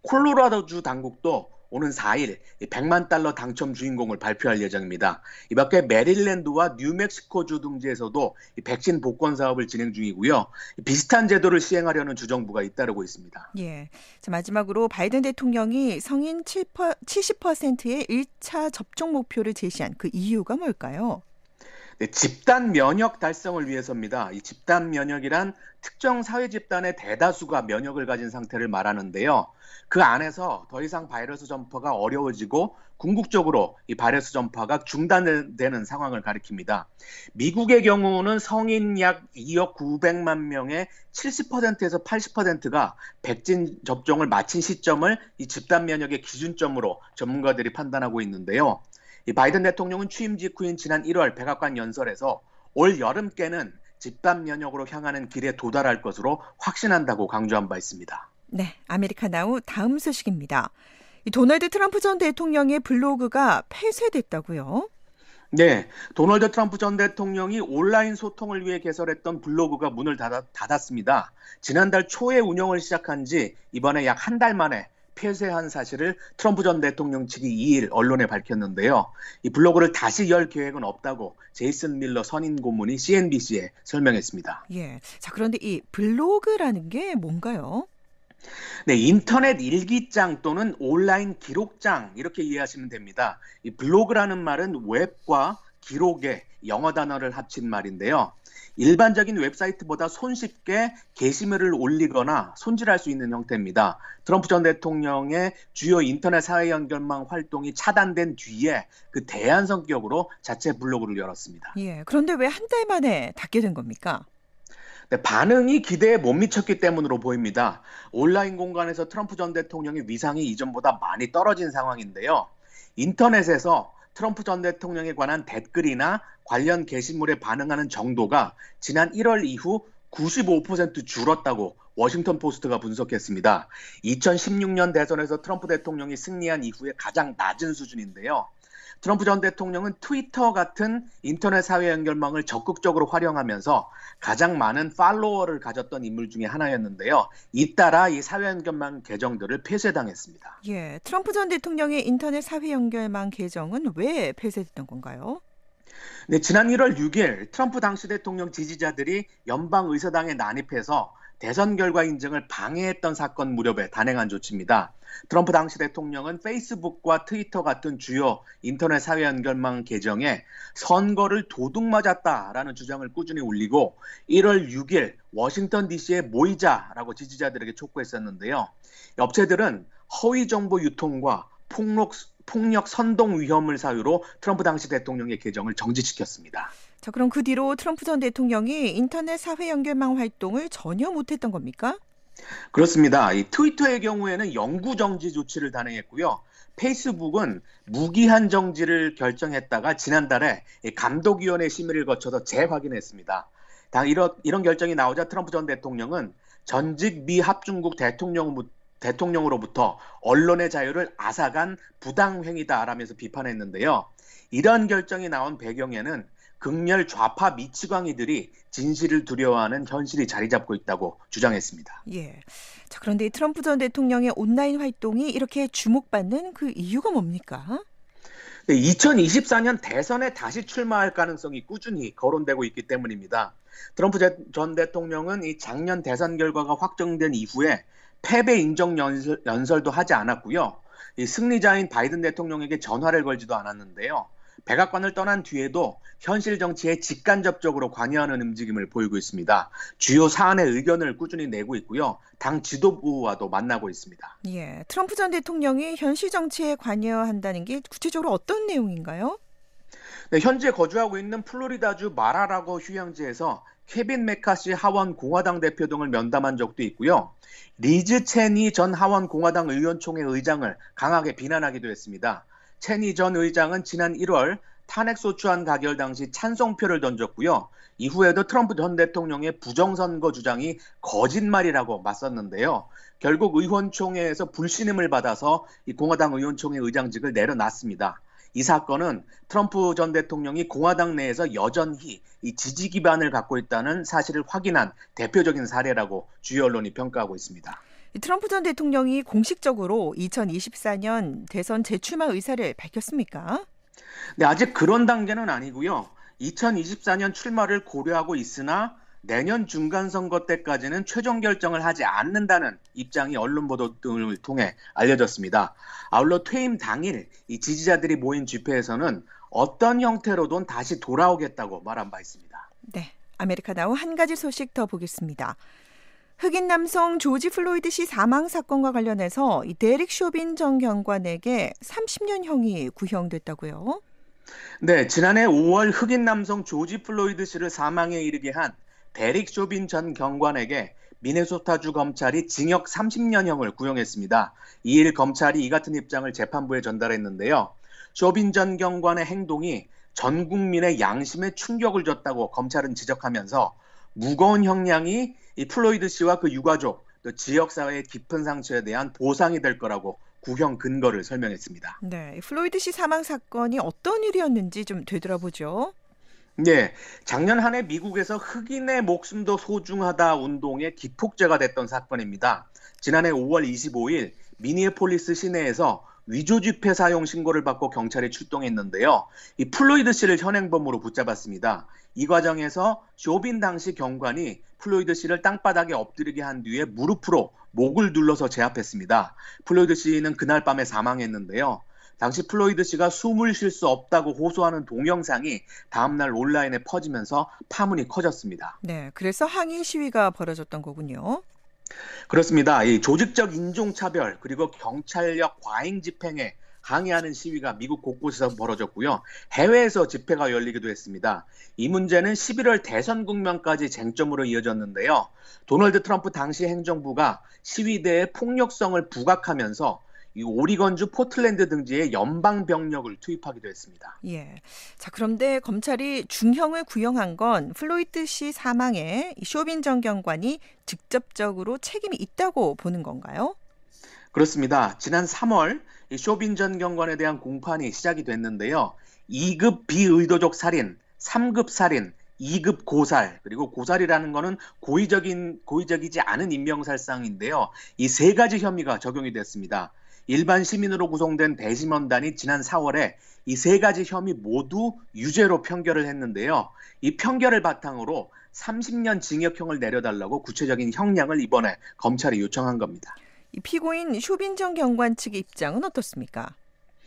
콜로라도주 당국도 오는 사 일 백만 달러 당첨 주인공을 발표할 예정입니다. 이 밖에 메릴랜드와 뉴멕시코주 등지에서도 백신 복권 사업을 진행 중이고요. 비슷한 제도를 시행하려는 주정부가 잇따르고 있습니다. 예. 자, 마지막으로 바이든 대통령이 성인 칠십 퍼센트의 일 차 접종 목표를 제시한 그 이유가 뭘까요? 네, 집단 면역 달성을 위해서입니다. 이 집단 면역이란 특정 사회 집단의 대다수가 면역을 가진 상태를 말하는데요. 그 안에서 더 이상 바이러스 전파가 어려워지고 궁극적으로 이 바이러스 전파가 중단되는 상황을 가리킵니다. 미국의 경우는 성인 약 이억 구백만 명의 칠십 퍼센트에서 팔십 퍼센트가 백신 접종을 마친 시점을 이 집단 면역의 기준점으로 전문가들이 판단하고 있는데요. 이 바이든 대통령은 취임 직후인 지난 일월 백악관 연설에서 올 여름께는 집단 면역으로 향하는 길에 도달할 것으로 확신한다고 강조한 바 있습니다. 네, 아메리카나우 다음 소식입니다. 이 도널드 트럼프 전 대통령의 블로그가 폐쇄됐다고요? 네, 도널드 트럼프 전 대통령이 온라인 소통을 위해 개설했던 블로그가 문을 닫았, 닫았습니다. 지난달 초에 운영을 시작한 지 이번에 약 한 달 만에 폐쇄한 사실을 트럼프 전 대통령 측이 이 일 언론에 밝혔는데요. 이 블로그를 다시 열 계획은 없다고 제이슨 밀러 선임 고문이 씨엔비씨에 설명했습니다. 예, 자 그런데 이 블로그라는 게 뭔가요? 네, 인터넷 일기장 또는 온라인 기록장 이렇게 이해하시면 됩니다. 이 블로그라는 말은 웹과 기록의 영어 단어를 합친 말인데요. 일반적인 웹사이트보다 손쉽게 게시물을 올리거나 손질할 수 있는 형태입니다. 트럼프 전 대통령의 주요 인터넷 사회 연결망 활동이 차단된 뒤에 그 대안 성격으로 자체 블로그를 열었습니다. 예, 그런데 왜 한 달 만에 닫게 된 겁니까? 네, 반응이 기대에 못 미쳤기 때문으로 보입니다. 온라인 공간에서 트럼프 전 대통령의 위상이 이전보다 많이 떨어진 상황인데요. 인터넷에서 트럼프 전 대통령에 관한 댓글이나 관련 게시물에 반응하는 정도가 지난 일월 이후 구십오 퍼센트 줄었다고 워싱턴 포스트가 분석했습니다. 이천십육 년 대선에서 트럼프 대통령이 승리한 이후에 가장 낮은 수준인데요. 트럼프 전 대통령은 트위터 같은 인터넷 사회 연결망을 적극적으로 활용하면서 가장 많은 팔로워를 가졌던 인물 중에 하나였는데요. 잇따라 이 사회 연결망 계정들을 폐쇄당했습니다. 예, 트럼프 전 대통령의 인터넷 사회 연결망 계정은 왜 폐쇄됐던 건가요? 네, 지난 일월 육일 트럼프 당시 대통령 지지자들이 연방의사당에 난입해서 대선 결과 인증을 방해했던 사건 무렵에 단행한 조치입니다. 트럼프 당시 대통령은 페이스북과 트위터 같은 주요 인터넷 사회 연결망 계정에 선거를 도둑맞았다라는 주장을 꾸준히 올리고 일월 육일 워싱턴 디씨에 모이자라고 지지자들에게 촉구했었는데요. 업체들은 허위 정보 유통과 폭력, 폭력 선동 위험을 사유로 트럼프 당시 대통령의 계정을 정지시켰습니다. 자, 그럼 그 뒤로 트럼프 전 대통령이 인터넷 사회 연결망 활동을 전혀 못했던 겁니까? 그렇습니다. 이 트위터의 경우에는 영구 정지 조치를 단행했고요. 페이스북은 무기한 정지를 결정했다가 지난달에 감독위원회 심의를 거쳐서 재확인했습니다. 당 이런, 이런 결정이 나오자 트럼프 전 대통령은 전직 미 합중국 대통령, 대통령으로부터 언론의 자유를 앗아간 부당행위다라면서 비판했는데요. 이런 결정이 나온 배경에는 극렬 좌파 미치광이들이 진실을 두려워하는 현실이 자리 잡고 있다고 주장했습니다. 예. 자, 그런데 트럼프 전 대통령의 온라인 활동이 이렇게 주목받는 그 이유가 뭡니까? 네, 이천이십사 년 대선에 다시 출마할 가능성이 꾸준히 거론되고 있기 때문입니다. 트럼프 전 대통령은 이 작년 대선 결과가 확정된 이후에 패배 인정 연설, 연설도 하지 않았고요. 이 승리자인 바이든 대통령에게 전화를 걸지도 않았는데요. 백악관을 떠난 뒤에도 현실 정치에 직간접적으로 관여하는 움직임을 보이고 있습니다. 주요 사안의 의견을 꾸준히 내고 있고요. 당 지도부와도 만나고 있습니다. 예, 트럼프 전 대통령이 현실 정치에 관여한다는 게 구체적으로 어떤 내용인가요? 네, 현재 거주하고 있는 플로리다주 마라라고 휴양지에서 케빈 메카시 하원 공화당 대표 등을 면담한 적도 있고요. 리즈 체니 전 하원 공화당 의원총회 의장을 강하게 비난하기도 했습니다. 체니 전 의장은 지난 일월 탄핵소추안 가결 당시 찬성표를 던졌고요. 이후에도 트럼프 전 대통령의 부정선거 주장이 거짓말이라고 맞섰는데요. 결국 의원총회에서 불신임을 받아서 이 공화당 의원총회 의장직을 내려놨습니다. 이 사건은 트럼프 전 대통령이 공화당 내에서 여전히 이 지지 기반을 갖고 있다는 사실을 확인한 대표적인 사례라고 주요 언론이 평가하고 있습니다. 트럼프 전 대통령이 공식적으로 이천이십사 년 대선 재출마 의사를 밝혔습니까? 네, 아직 그런 단계는 아니고요. 이천이십사 년 출마를 고려하고 있으나 내년 중간선거 때까지는 최종 결정을 하지 않는다는 입장이 언론 보도 등을 통해 알려졌습니다. 아울러 퇴임 당일 이 지지자들이 모인 집회에서는 어떤 형태로든 다시 돌아오겠다고 말한 바 있습니다. 네, 아메리카나우 한 가지 소식 더 보겠습니다. 흑인 남성 조지 플로이드 씨 사망 사건과 관련해서 이 데릭 쇼빈 전 경관에게 삼십 년형이 구형됐다고요? 네, 지난해 오월 흑인 남성 조지 플로이드 씨를 사망에 이르게 한 데릭 쇼빈 전 경관에게 미네소타주 검찰이 징역 삼십 년형을 구형했습니다. 이일 검찰이 이 같은 입장을 재판부에 전달했는데요. 쇼빈 전 경관의 행동이 전 국민의 양심에 충격을 줬다고 검찰은 지적하면서 무거운 형량이 이 플로이드 씨와 그 유가족, 또 지역사회의 깊은 상처에 대한 보상이 될 거라고 구형 근거를 설명했습니다. 네, 플로이드 씨 사망 사건이 어떤 일이었는지 좀 되돌아보죠. 네, 작년 한 해 미국에서 흑인의 목숨도 소중하다 운동의 기폭제가 됐던 사건입니다. 지난해 오월 이십오일 미니애폴리스 시내에서 위조 지폐 사용 신고를 받고 경찰이 출동했는데요. 이 플로이드 씨를 현행범으로 붙잡았습니다. 이 과정에서 쇼빈 당시 경관이 플로이드 씨를 땅바닥에 엎드리게 한 뒤에 무릎으로 목을 눌러서 제압했습니다. 플로이드 씨는 그날 밤에 사망했는데요. 당시 플로이드 씨가 숨을 쉴 수 없다고 호소하는 동영상이 다음날 온라인에 퍼지면서 파문이 커졌습니다. 네, 그래서 항의 시위가 벌어졌던 거군요. 그렇습니다. 이 조직적 인종차별 그리고 경찰력 과잉 집행에 항의하는 시위가 미국 곳곳에서 벌어졌고요. 해외에서 집회가 열리기도 했습니다. 이 문제는 십일월 대선 국면까지 쟁점으로 이어졌는데요. 도널드 트럼프 당시 행정부가 시위대의 폭력성을 부각하면서 이 오리건주 포틀랜드 등지에 연방 병력을 투입하기도 했습니다. 예. 자, 그런데 검찰이 중형을 구형한 건 플로이드 씨 사망에 쇼빈 전 경관이 직접적으로 책임이 있다고 보는 건가요? 그렇습니다. 지난 삼월 이 쇼빈 전 경관에 대한 공판이 시작이 됐는데요. 이급 비의도적 살인, 삼급 살인, 이급 고살, 그리고 고살이라는 거는 고의적인, 고의적이지 않은 인명살상인데요. 이 세 가지 혐의가 적용이 됐습니다. 일반 시민으로 구성된 배심원단이 지난 사월에 이 세 가지 혐의 모두 유죄로 판결을 했는데요. 이 판결을 바탕으로 삼십 년 징역형을 내려달라고 구체적인 형량을 이번에 검찰이 요청한 겁니다. 이 피고인 쇼빈 전 경관 측의 입장은 어떻습니까?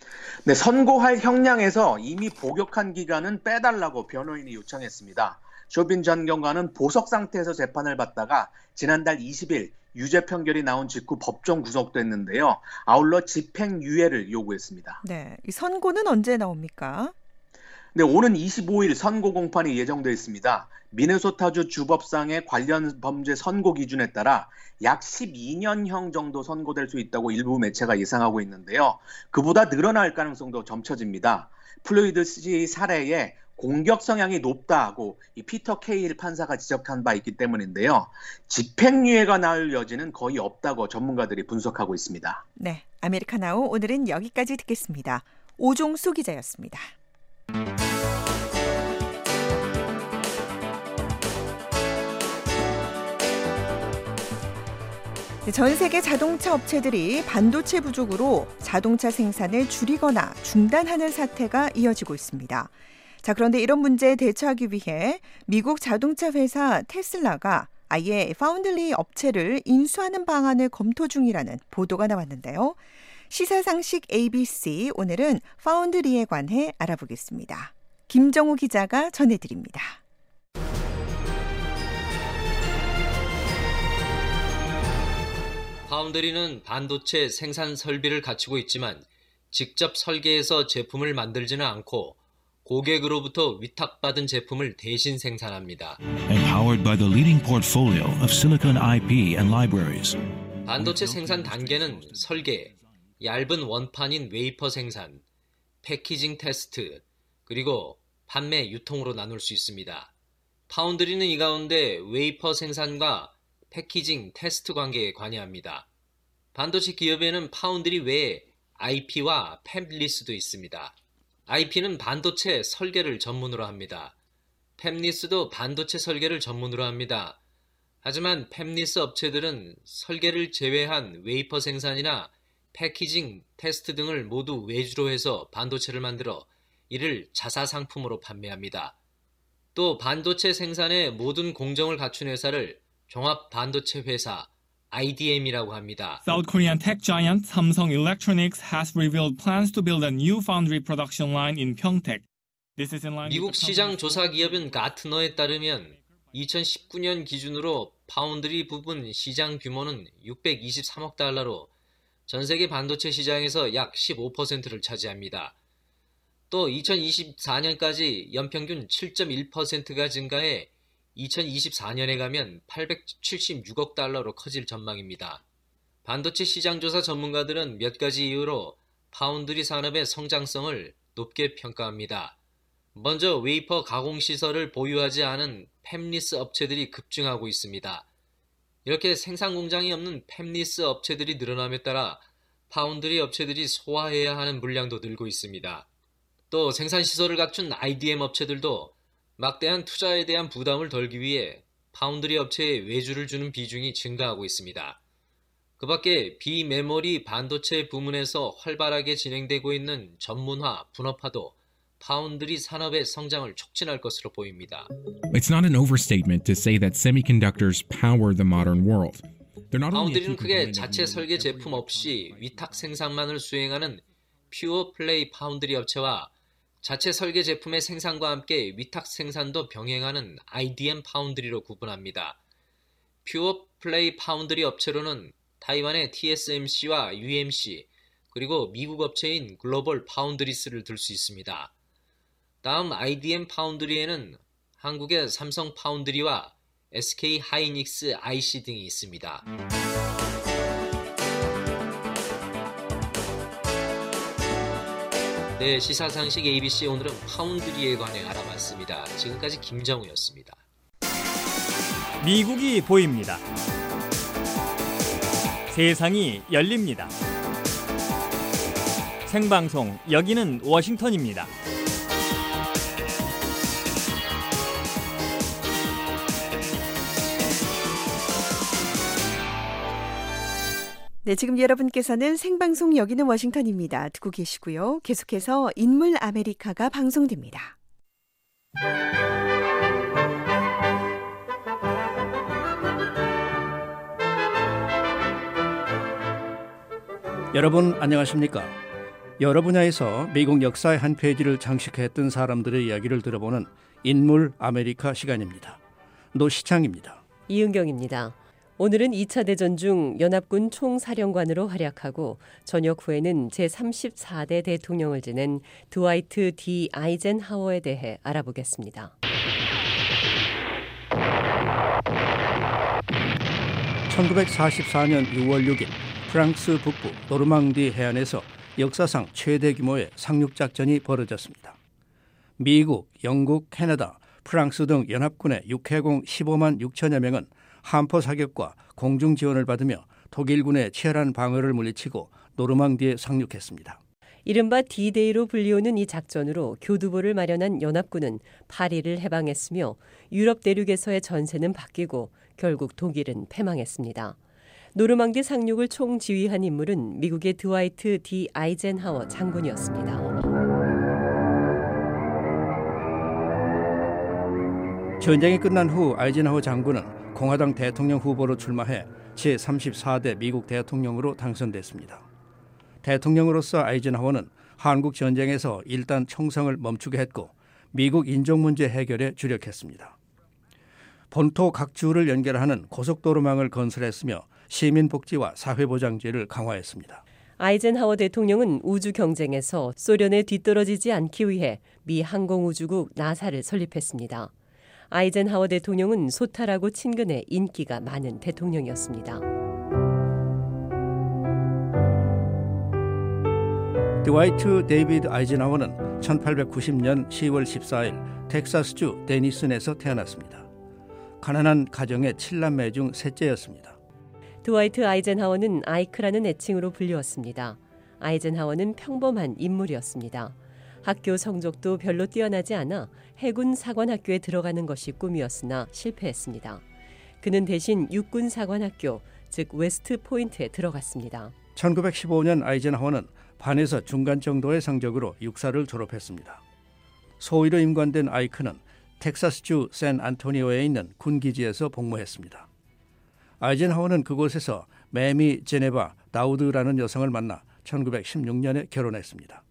네, 선고할 형량에서 이미 복역한 기간은 빼달라고 변호인이 요청했습니다. 쇼빈 전 경관은 보석 상태에서 재판을 받다가 지난달 이십일 유죄 판결이 나온 직후 법정 구속됐는데요. 아울러 집행유예를 요구했습니다. 네, 이 선고는 언제 나옵니까? 네, 오는 이십오일 선고 공판이 예정되어 있습니다. 미네소타주 주법상의 관련 범죄 선고 기준에 따라 약 십이 년형 정도 선고될 수 있다고 일부 매체가 예상하고 있는데요. 그보다 늘어날 가능성도 점쳐집니다. 플로이드 씨 사례에 공격 성향이 높다고 이 피터 케일 판사가 지적한 바 있기 때문인데요. 집행유예가 나올 여지는 거의 없다고 전문가들이 분석하고 있습니다. 네, 아메리카나우 오늘은 여기까지 듣겠습니다. 오종수 기자였습니다. 전 세계 자동차 업체들이 반도체 부족으로 자동차 생산을 줄이거나 중단하는 사태가 이어지고 있습니다. 자, 그런데 이런 문제에 대처하기 위해 미국 자동차 회사 테슬라가 아예 파운드리 업체를 인수하는 방안을 검토 중이라는 보도가 나왔는데요. 시사상식 에이비씨, 오늘은 파운드리에 관해 알아보겠습니다. 김정우 기자가 전해드립니다. 파운드리는 반도체 생산 설비를 갖추고 있지만 직접 설계해서 제품을 만들지는 않고 고객으로부터 위탁받은 제품을 대신 생산합니다. Empowered by the leading portfolio of silicon 아이피 and libraries. 반도체 생산 단계는 설계, 얇은 원판인 웨이퍼 생산, 패키징 테스트, 그리고 판매 유통으로 나눌 수 있습니다. 파운드리는 이 가운데 웨이퍼 생산과 패키징 테스트 관계에 관여합니다. 반도체 기업에는 파운드리 외에 아이피와 팹리스도 있습니다. 아이피는 반도체 설계를 전문으로 합니다. 팹리스도 반도체 설계를 전문으로 합니다. 하지만 팹리스 업체들은 설계를 제외한 웨이퍼 생산이나 패키징, 테스트 등을 모두 외주로 해서 반도체를 만들어 이를 자사 상품으로 판매합니다. 또 반도체 생산의 모든 공정을 갖춘 회사를 종합 반도체 회사 아이디엠이라고 합니다. South Korean tech giant Samsung Electronics has revealed plans to build a new foundry production line in Pyeongtaek. 미국 시장 조사 기업인 가트너에 따르면 이천십구 년 기준으로 파운드리 부분 시장 규모는 육백이십삼억 달러로 전 세계 반도체 시장에서 약 십오 퍼센트를 차지합니다. 또 이천이십사 년까지 연평균 칠 점 일 퍼센트가 증가해 이천이십사 년에 가면 팔백칠십육억 달러로 커질 전망입니다. 반도체 시장 조사 전문가들은 몇 가지 이유로 파운드리 산업의 성장성을 높게 평가합니다. 먼저 웨이퍼 가공시설을 보유하지 않은 팹리스 업체들이 급증하고 있습니다. 이렇게 생산 공장이 없는 팹리스 업체들이 늘어남에 따라 파운드리 업체들이 소화해야 하는 물량도 늘고 있습니다. 또 생산시설을 갖춘 아이디엠 업체들도 막대한 투자에 대한 부담을 덜기 위해 파운드리 업체에 외주를 주는 비중이 증가하고 있습니다. 그 밖에 비메모리 반도체 부문에서 활발하게 진행되고 있는 전문화, 분업화도 파운드리 산업의 성장을 촉진할 것으로 보입니다. It's not an overstatement to say that semiconductors power the modern world. 파운드리는 크게 자체 설계 제품 없이 위탁 생산만을 수행하는 퓨어 플레이 파운드리 업체와 자체 설계 제품의 생산과 함께 위탁 생산도 병행하는 아이디엠 파운드리로 구분합니다. 퓨어 플레이 파운드리 업체로는 타이완의 티에스엠씨와 유엠씨, 그리고 미국 업체인 글로벌 파운드리스를 들 수 있습니다. 다음 아이디엠 파운드리에는 한국의 삼성 파운드리와 에스케이 하이닉스 아이씨 등이 있습니다. 네, 시사상식 에이비씨 오늘은 파운드리에 관해 알아봤습니다. 지금까지 김정우였습니다. 미국이 보입니다. 세상이 열립니다. 생방송, 여기는 워싱턴입니다. 네, 지금 여러분께서는 생방송 여기는 워싱턴입니다. 듣고 계시고요. 계속해서 인물 아메리카가 방송됩니다. 여러분 안녕하십니까? 여러 분야에서 미국 역사의 한 페이지를 장식했던 사람들의 이야기를 들어보는 인물 아메리카 시간입니다. 노시창입니다. 이은경입니다. 오늘은 이 차 대전 중 연합군 총사령관으로 활약하고 전역 후에는 제삼십사 대 대통령을 지낸 드와이트 D. 아이젠하워에 대해 알아보겠습니다. 천구백사십사 년 유월 육일 프랑스 북부 노르망디 해안에서 역사상 최대 규모의 상륙작전이 벌어졌습니다. 미국, 영국, 캐나다, 프랑스 등 연합군의 육해공 십오만 육천여 명은 함포 사격과 공중 지원을 받으며 독일군의 치열한 방어를 물리치고 노르망디에 상륙했습니다. 이른바 디데이로 불리우는 이 작전으로 교두보를 마련한 연합군은 파리를 해방했으며 유럽 대륙에서의 전세는 바뀌고 결국 독일은 패망했습니다. 노르망디 상륙을 총지휘한 인물은 미국의 드와이트 D. 아이젠하워 장군이었습니다. 전쟁이 끝난 후 아이젠하워 장군은 공화당 대통령 후보로 출마해 제삼십사 대 미국 대통령으로 당선됐습니다. 대통령으로서 아이젠하워는 한국 전쟁에서 일단 총성을 멈추게 했고 미국 인종 문제 해결에 주력했습니다. 본토 각 주를 연결하는 고속도로망을 건설했으며 시민복지와 사회보장제를 강화했습니다. 아이젠하워 대통령은 우주 경쟁에서 소련에 뒤떨어지지 않기 위해 미 항공우주국 나사를 설립했습니다. 아이젠하워 대통령은 소탈하고 친근해 인기가 많은 대통령이었습니다. 드와이트 데이비드 아이젠하워는 천팔백구십 년 시월 십사일 텍사스주 데니슨에서 태어났습니다. 가난한 가정의 칠남매 중 셋째였습니다. 드와이트 아이젠하워는 아이크라는 애칭으로 불리웠습니다. 아이젠하워는 평범한 인물이었습니다. 학교 성적도 별로 뛰어나지 않아 해군 사관학교에 들어가는 것이 꿈이었으나 실패했습니다. 그는 대신 육군 사관학교, 즉 웨스트 포인트에 들어갔습니다. 천구백십오 년 아이젠하워는 반에서 중간 정도의 성적으로 육사를 졸업했습니다. 소위로 임관된 아이크는 텍사스주 샌 안토니오에 있는 군기지에서 복무했습니다. 아이젠하워는 그곳에서 매미 제네바 다우드라는 여성을 만나 천구백십육 년에 결혼했습니다.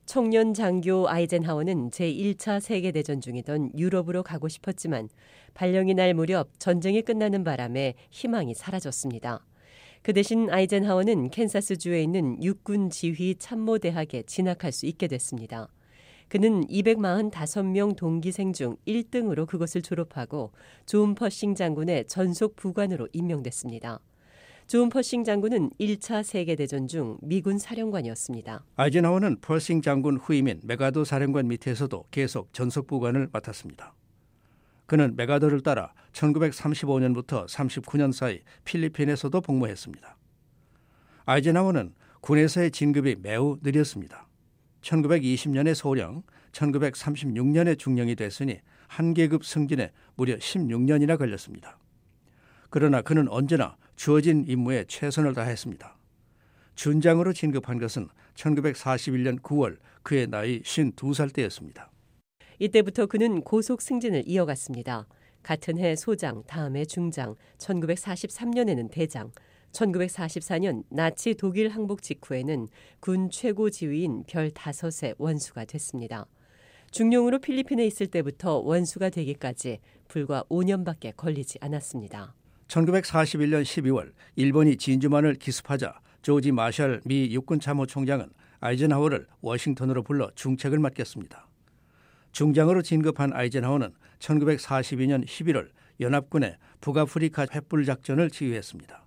청년 장교 아이젠하워는 제일 차 세계대전 중이던 유럽으로 가고 싶었지만 발령이 날 무렵 전쟁이 끝나는 바람에 희망이 사라졌습니다. 그 대신 아이젠하워는 캔사스주에 있는 육군 지휘 참모대학에 진학할 수 있게 됐습니다. 그는 이백사십오 명 동기생 중 일 등으로 그것을 졸업하고 존 퍼싱 장군의 전속 부관으로 임명됐습니다. 존 퍼싱 장군은 일 차 세계대전 중 미군 사령관이었습니다. 아이젠하워는 퍼싱 장군 후임인 메가더 사령관 밑에서도 계속 전속 부관을 맡았습니다. 그는 메가더를 따라 천구백삼십오 년부터 삼십구 년 사이 필리핀에서도 복무했습니다. 아이젠하워는 군에서의 진급이 매우 느렸습니다. 천구백이십 년에 소령, 천구백삼십육 년에 중령이 됐으니 한 계급 승진에 무려 십육 년이나 걸렸습니다. 그러나 그는 언제나 주어진 임무에 최선을 다했습니다. 준장으로 진급한 것은 천구백사십일 년 구월 그의 나이 오십이 살 때였습니다. 이때부터 그는 고속 승진을 이어갔습니다. 같은 해 소장, 다음해 중장, 천구백사십삼 년에는 대장, 천구백사십사 년 나치 독일 항복 직후에는 군 최고 지휘인 별 다섯의 원수가 됐습니다. 중령으로 필리핀에 있을 때부터 원수가 되기까지 불과 오 년밖에 걸리지 않았습니다. 천구백사십일 년 십이월 일본이 진주만을 기습하자 조지 마샬 미 육군 참모총장은 아이젠하워를 워싱턴으로 불러 중책을 맡겼습니다. 중장으로 진급한 아이젠하워는 천구백사십이 년 십일월 연합군의 북아프리카 횃불 작전을 지휘했습니다.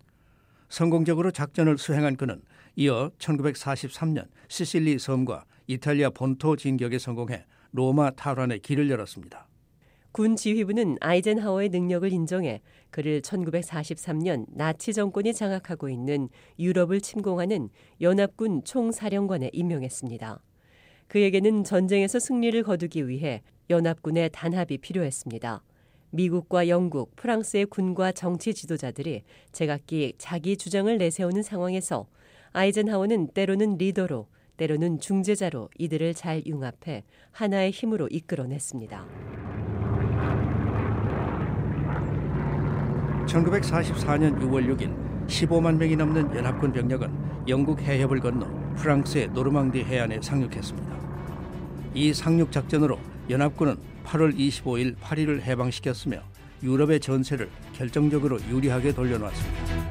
성공적으로 작전을 수행한 그는 이어 천구백사십삼 년 시실리 섬과 이탈리아 본토 진격에 성공해 로마 탈환의 길을 열었습니다. 군 지휘부는 아이젠하워의 능력을 인정해 그를 천구백사십삼 년 나치 정권이 장악하고 있는 유럽을 침공하는 연합군 총사령관에 임명했습니다. 그에게는 전쟁에서 승리를 거두기 위해 연합군의 단합이 필요했습니다. 미국과 영국, 프랑스의 군과 정치 지도자들이 제각기 자기 주장을 내세우는 상황에서 아이젠하워는 때로는 리더로, 때로는 중재자로 이들을 잘 융합해 하나의 힘으로 이끌어냈습니다. 천구백사십사 년 유월 육일 십오만 명이 넘는 연합군 병력은 영국 해협을 건너 프랑스의 노르망디 해안에 상륙했습니다. 이 상륙 작전으로 연합군은 팔월 이십오일 파리를 해방시켰으며 유럽의 전세를 결정적으로 유리하게 돌려놓았습니다.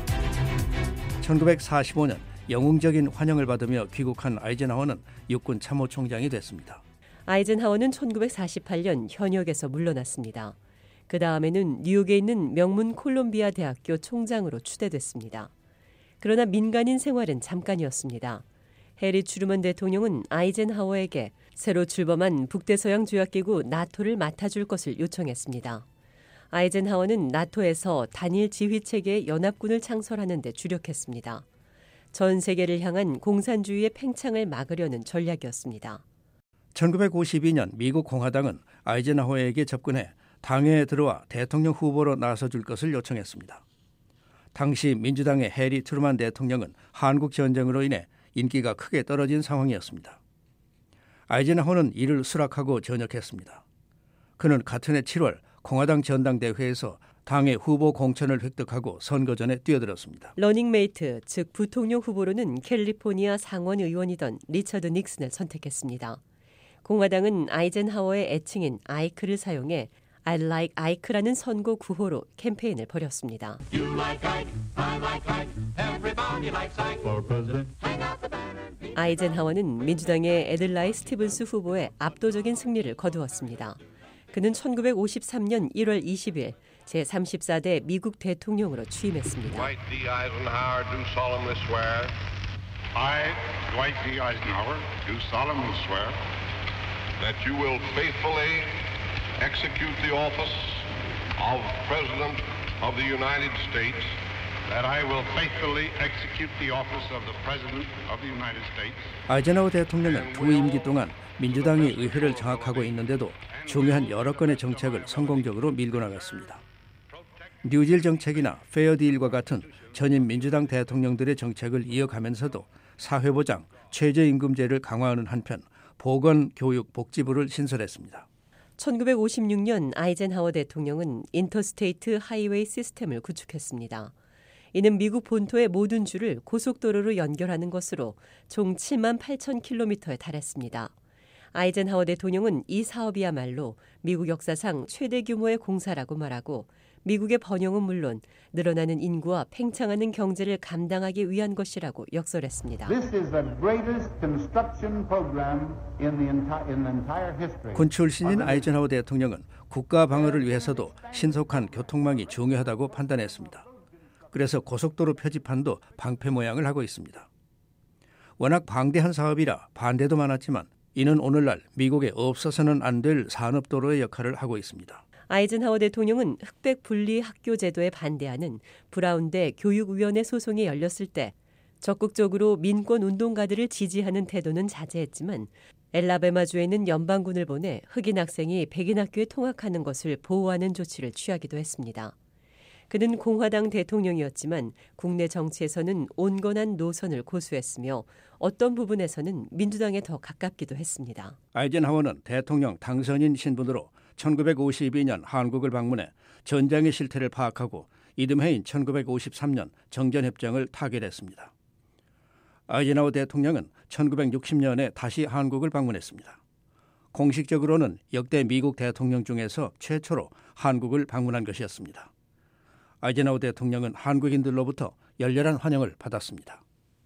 천구백사십오 년 영웅적인 환영을 받으며 귀국한 아이젠하워는 육군 참모총장이 됐습니다. 아이젠하워는 천구백사십팔 년 현역에서 물러났습니다. 그 다음에는 뉴욕에 있는 명문 콜롬비아 대학교 총장으로 추대됐습니다. 그러나 민간인 생활은 잠깐이었습니다. 해리 트루먼 대통령은 아이젠하워에게 새로 출범한 북대서양 조약기구 나토를 맡아줄 것을 요청했습니다. 아이젠하워는 나토에서 단일 지휘체계의 연합군을 창설하는 데 주력했습니다. 전 세계를 향한 공산주의의 팽창을 막으려는 전략이었습니다. 천구백오십이 년 미국 공화당은 아이젠하워에게 접근해 당회에 들어와 대통령 후보로 나서줄 것을 요청했습니다. 당시 민주당의 해리 트루먼 대통령은 한국 전쟁으로 인해 인기가 크게 떨어진 상황이었습니다. 아이젠하워는 이를 수락하고 전역했습니다. 그는 같은 해 칠월 공화당 전당대회에서 당의 후보 공천을 획득하고 선거 전에 뛰어들었습니다. 러닝메이트, 즉 부통령 후보로는 캘리포니아 상원 의원이던 리처드 닉슨을 선택했습니다. 공화당은 아이젠하워의 애칭인 아이크를 사용해 I like Ike라는 선거 구호로 캠페인을 벌였습니다. You like Ike, I like Ike, everybody likes Ike for president. 아이젠하워는 민주당의 에들라이 스티븐스 후보에 압도적인 승리를 거두었습니다. 그는 천구백오십삼 년 일월 이십일 제삼십사 대 미국 대통령으로 취임했습니다. Dwight D. Eisenhower do solemnly swear. I, Dwight D. Eisenhower, do solemnly swear that you will faithfully execute the office of President of the United States. That I will faithfully execute the office of the President of the United States. 아이젠하워 대통령은 두 임기 동안 민주당이 의회를 장악하고 있는데도 중요한 여러 건의 정책을 성공적으로 밀고 나갔습니다. 뉴딜 정책이나 페어 딜과 같은 전임 민주당 대통령들의 정책을 이어가면서도 사회보장, 최저임금제를 강화하는 한편 보건, 교육, 복지부를 신설했습니다. 천구백오십육 년 아이젠하워 대통령은 인터스테이트 하이웨이 시스템을 구축했습니다. 이는 미국 본토의 모든 주를 고속도로로 연결하는 것으로 총 칠만 팔천 킬로미터에 달했습니다. 아이젠하워 대통령은 이 사업이야말로 미국 역사상 최대 규모의 공사라고 말하고 미국의 번영은 물론 늘어나는 인구와 팽창하는 경제를 감당하기 위한 것이라고 역설했습니다. 군 출신인 아이젠하워 대통령은 국가 방어를 위해서도 신속한 교통망이 중요하다고 판단했습니다. 그래서 고속도로 표지판도 방패 모양을 하고 있습니다. 워낙 방대한 사업이라 반대도 많았지만 이는 오늘날 미국에 없어서는 안 될 산업도로의 역할을 하고 있습니다. 아이젠하워 대통령은 흑백 분리 학교 제도에 반대하는 브라운대 교육위원회 소송이 열렸을 때 적극적으로 민권 운동가들을 지지하는 태도는 자제했지만 엘라베마주에는 연방군을 보내 흑인 학생이 백인 학교에 통학하는 것을 보호하는 조치를 취하기도 했습니다. 그는 공화당 대통령이었지만 국내 정치에서는 온건한 노선을 고수했으며 어떤 부분에서는 민주당에 더 가깝기도 했습니다. 아이젠하워는 대통령 당선인 신분으로 천구백오십이 년 한국을 방문해 전쟁의 실태를 파악하고 이듬해인 천구백오십삼 년 정전협정을 타결했습니다. 아이젠하워 대통령은 천구백육십 년에 다시 한국을 방문했습니다. 공식적으로는 역대 미국 대통령 중에서 최초로 한국을 방문한 것이었습니다. 아이젠하워 대통령은 한국인들로부터 열렬한 환영을 받았습니다.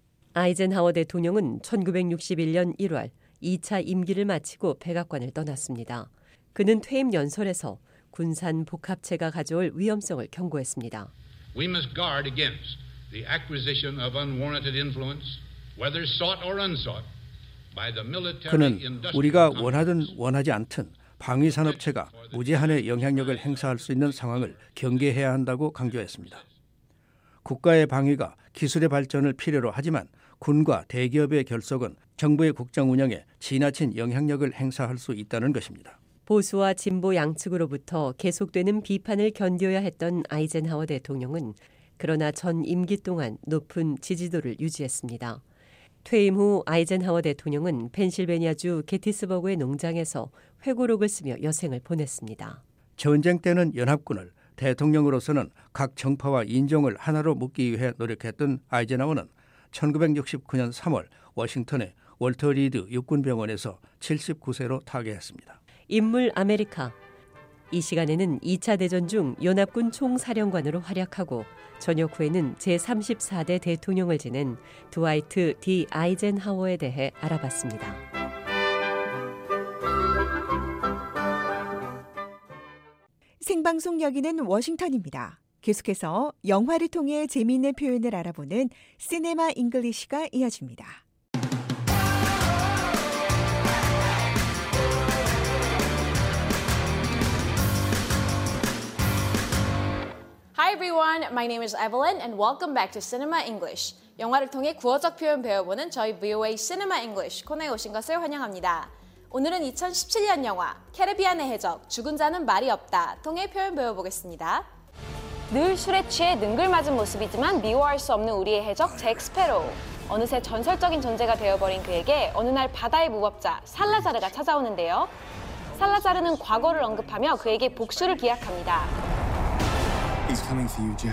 아이젠하워 대통령은 천구백육십일 년 일월 이 차 임기를 마치고 백악관을 떠났습니다. 그는 퇴임 연설에서 군산 복합체가 가져올 위험성을 경고했습니다. We must guard against the acquisition of unwarranted influence, whether sought or unsought, by the military 그는 industrial 우리가 원하든 원하지 않든 방위산업체가 무제한의 영향력을 행사할 수 있는 상황을 경계해야 한다고 강조했습니다. 국가의 방위가 기술의 발전을 필요로 하지만 군과 대기업의 결속은 정부의 국정 운영에 지나친 영향력을 행사할 수 있다는 것입니다. 보수와 진보 양측으로부터 계속되는 비판을 견뎌야 했던 아이젠하워 대통령은 그러나 전 임기 동안 높은 지지도를 유지했습니다. 퇴임 후 아이젠하워 대통령은 펜실베니아주 게티스버그의 농장에서 회고록을 쓰며 여생을 보냈습니다. 전쟁 때는 연합군을, 대통령으로서는 각 정파와 인종을 하나로 묶기 위해 노력했던 아이젠하워는 천구백육십구 년 삼월 워싱턴의 월터 리드 육군병원에서 칠십구 세로 타계했습니다. 인물 아메리카. 이 시간에는 이 차 대전 중 연합군 총사령관으로 활약하고 전역 후에는 제삼십사 대 대통령을 지낸 드와이트 디 아이젠하워에 대해 알아봤습니다. 생방송 여기는 워싱턴입니다. 계속해서 영화를 통해 재미있는 표현을 알아보는 시네마 잉글리시가 이어집니다. Hi everyone, my name is Evelyn and welcome back to Cinema English. 영화를 통해 구어적 표현 배워보는 저희 브이오에이 Cinema English 코너에 오신 것을 환영합니다. 오늘은 이천십칠 년 영화 캐리비안의 해적 죽은 자는 말이 없다 통해 표현 배워보겠습니다. 늘 술에 취해 능글맞은 모습이지만 미워할 수 없는 우리의 해적 잭 스패로우. 어느새 전설적인 존재가 되어버린 그에게 어느 날 바다의 무법자 살라자르가 찾아오는데요. 살라자르는 과거를 언급하며 그에게 복수를 기약합니다. He's coming for you, Jack.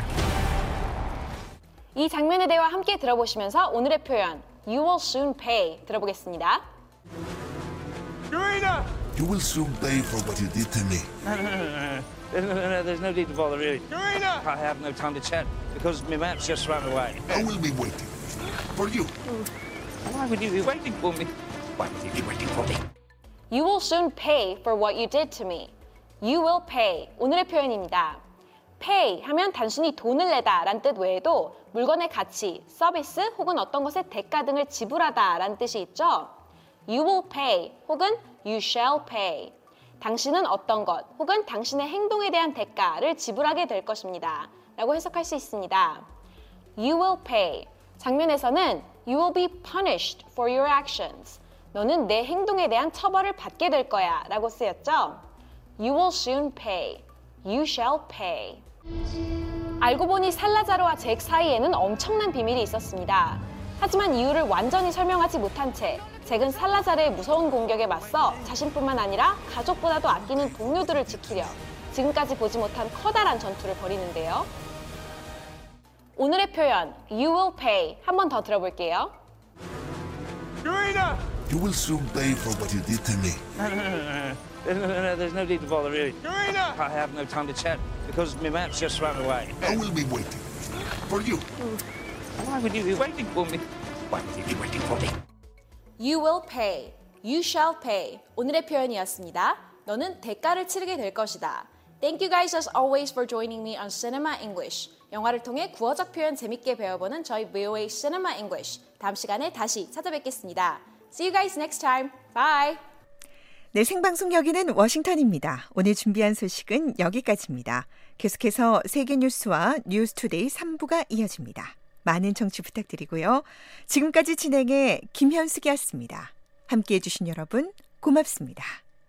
이 장면의 대화 함께 들어보시면서 오늘의 표현 You will soon pay 들어보겠습니다. Karina! You will soon pay for what you did to me. No, no, no, no, no. There's no, no, there's no need to bother, really. Karina! I have no time to chat because my map's just run away. I will be waiting for you. Why would you be waiting for me? Why would you be waiting for me? You will soon pay for what you did to me. You will pay. 오늘의 표현입니다. pay 하면 단순히 돈을 내다 라는 뜻 외에도 물건의 가치, 서비스 혹은 어떤 것의 대가 등을 지불하다 라는 뜻이 있죠. You will pay 혹은 you shall pay. 당신은 어떤 것 혹은 당신의 행동에 대한 대가를 지불하게 될 것입니다. 라고 해석할 수 있습니다. You will pay. 장면에서는 You will be punished for your actions. 너는 내 행동에 대한 처벌을 받게 될 거야 라고 쓰였죠. You will soon pay. You shall pay. 알고 보니 살라자르와 잭 사이에는 엄청난 비밀이 있었습니다. 하지만 이유를 완전히 설명하지 못한 채 잭은 살라자르의 무서운 공격에 맞서 자신뿐만 아니라 가족보다도 아끼는 동료들을 지키려 지금까지 보지 못한 커다란 전투를 벌이는데요. 오늘의 표현 you will pay 한 번 더 들어볼게요. Karina! You will soon pay for what you did to me. No, no, no, no, no. There's no, no, there's no need to bother, really. Karina! I have no time to chat because my map's just run away. I will be waiting for you. Why would you be waiting for me? Why would you be waiting for me? You will pay, you shall pay. 오늘의 표현이었습니다. 너는 대가를 치르게 될 것이다. Thank you guys as always for joining me on Cinema English. 영화를 통해 구어적 표현 재밌게 배워보는 저희 브이오에이 Cinema English. 다음 시간에 다시 찾아뵙겠습니다. See you guys next time. Bye. 네, 생방송 여기는 워싱턴입니다. 오늘 준비한 소식은 여기까지입니다. 계속해서 세계 뉴스와 뉴스투데이 삼 부가 이어집니다. 많은 청취 부탁드리고요. 지금까지 진행의 김현숙이었습니다. 함께해 주신 여러분 고맙습니다.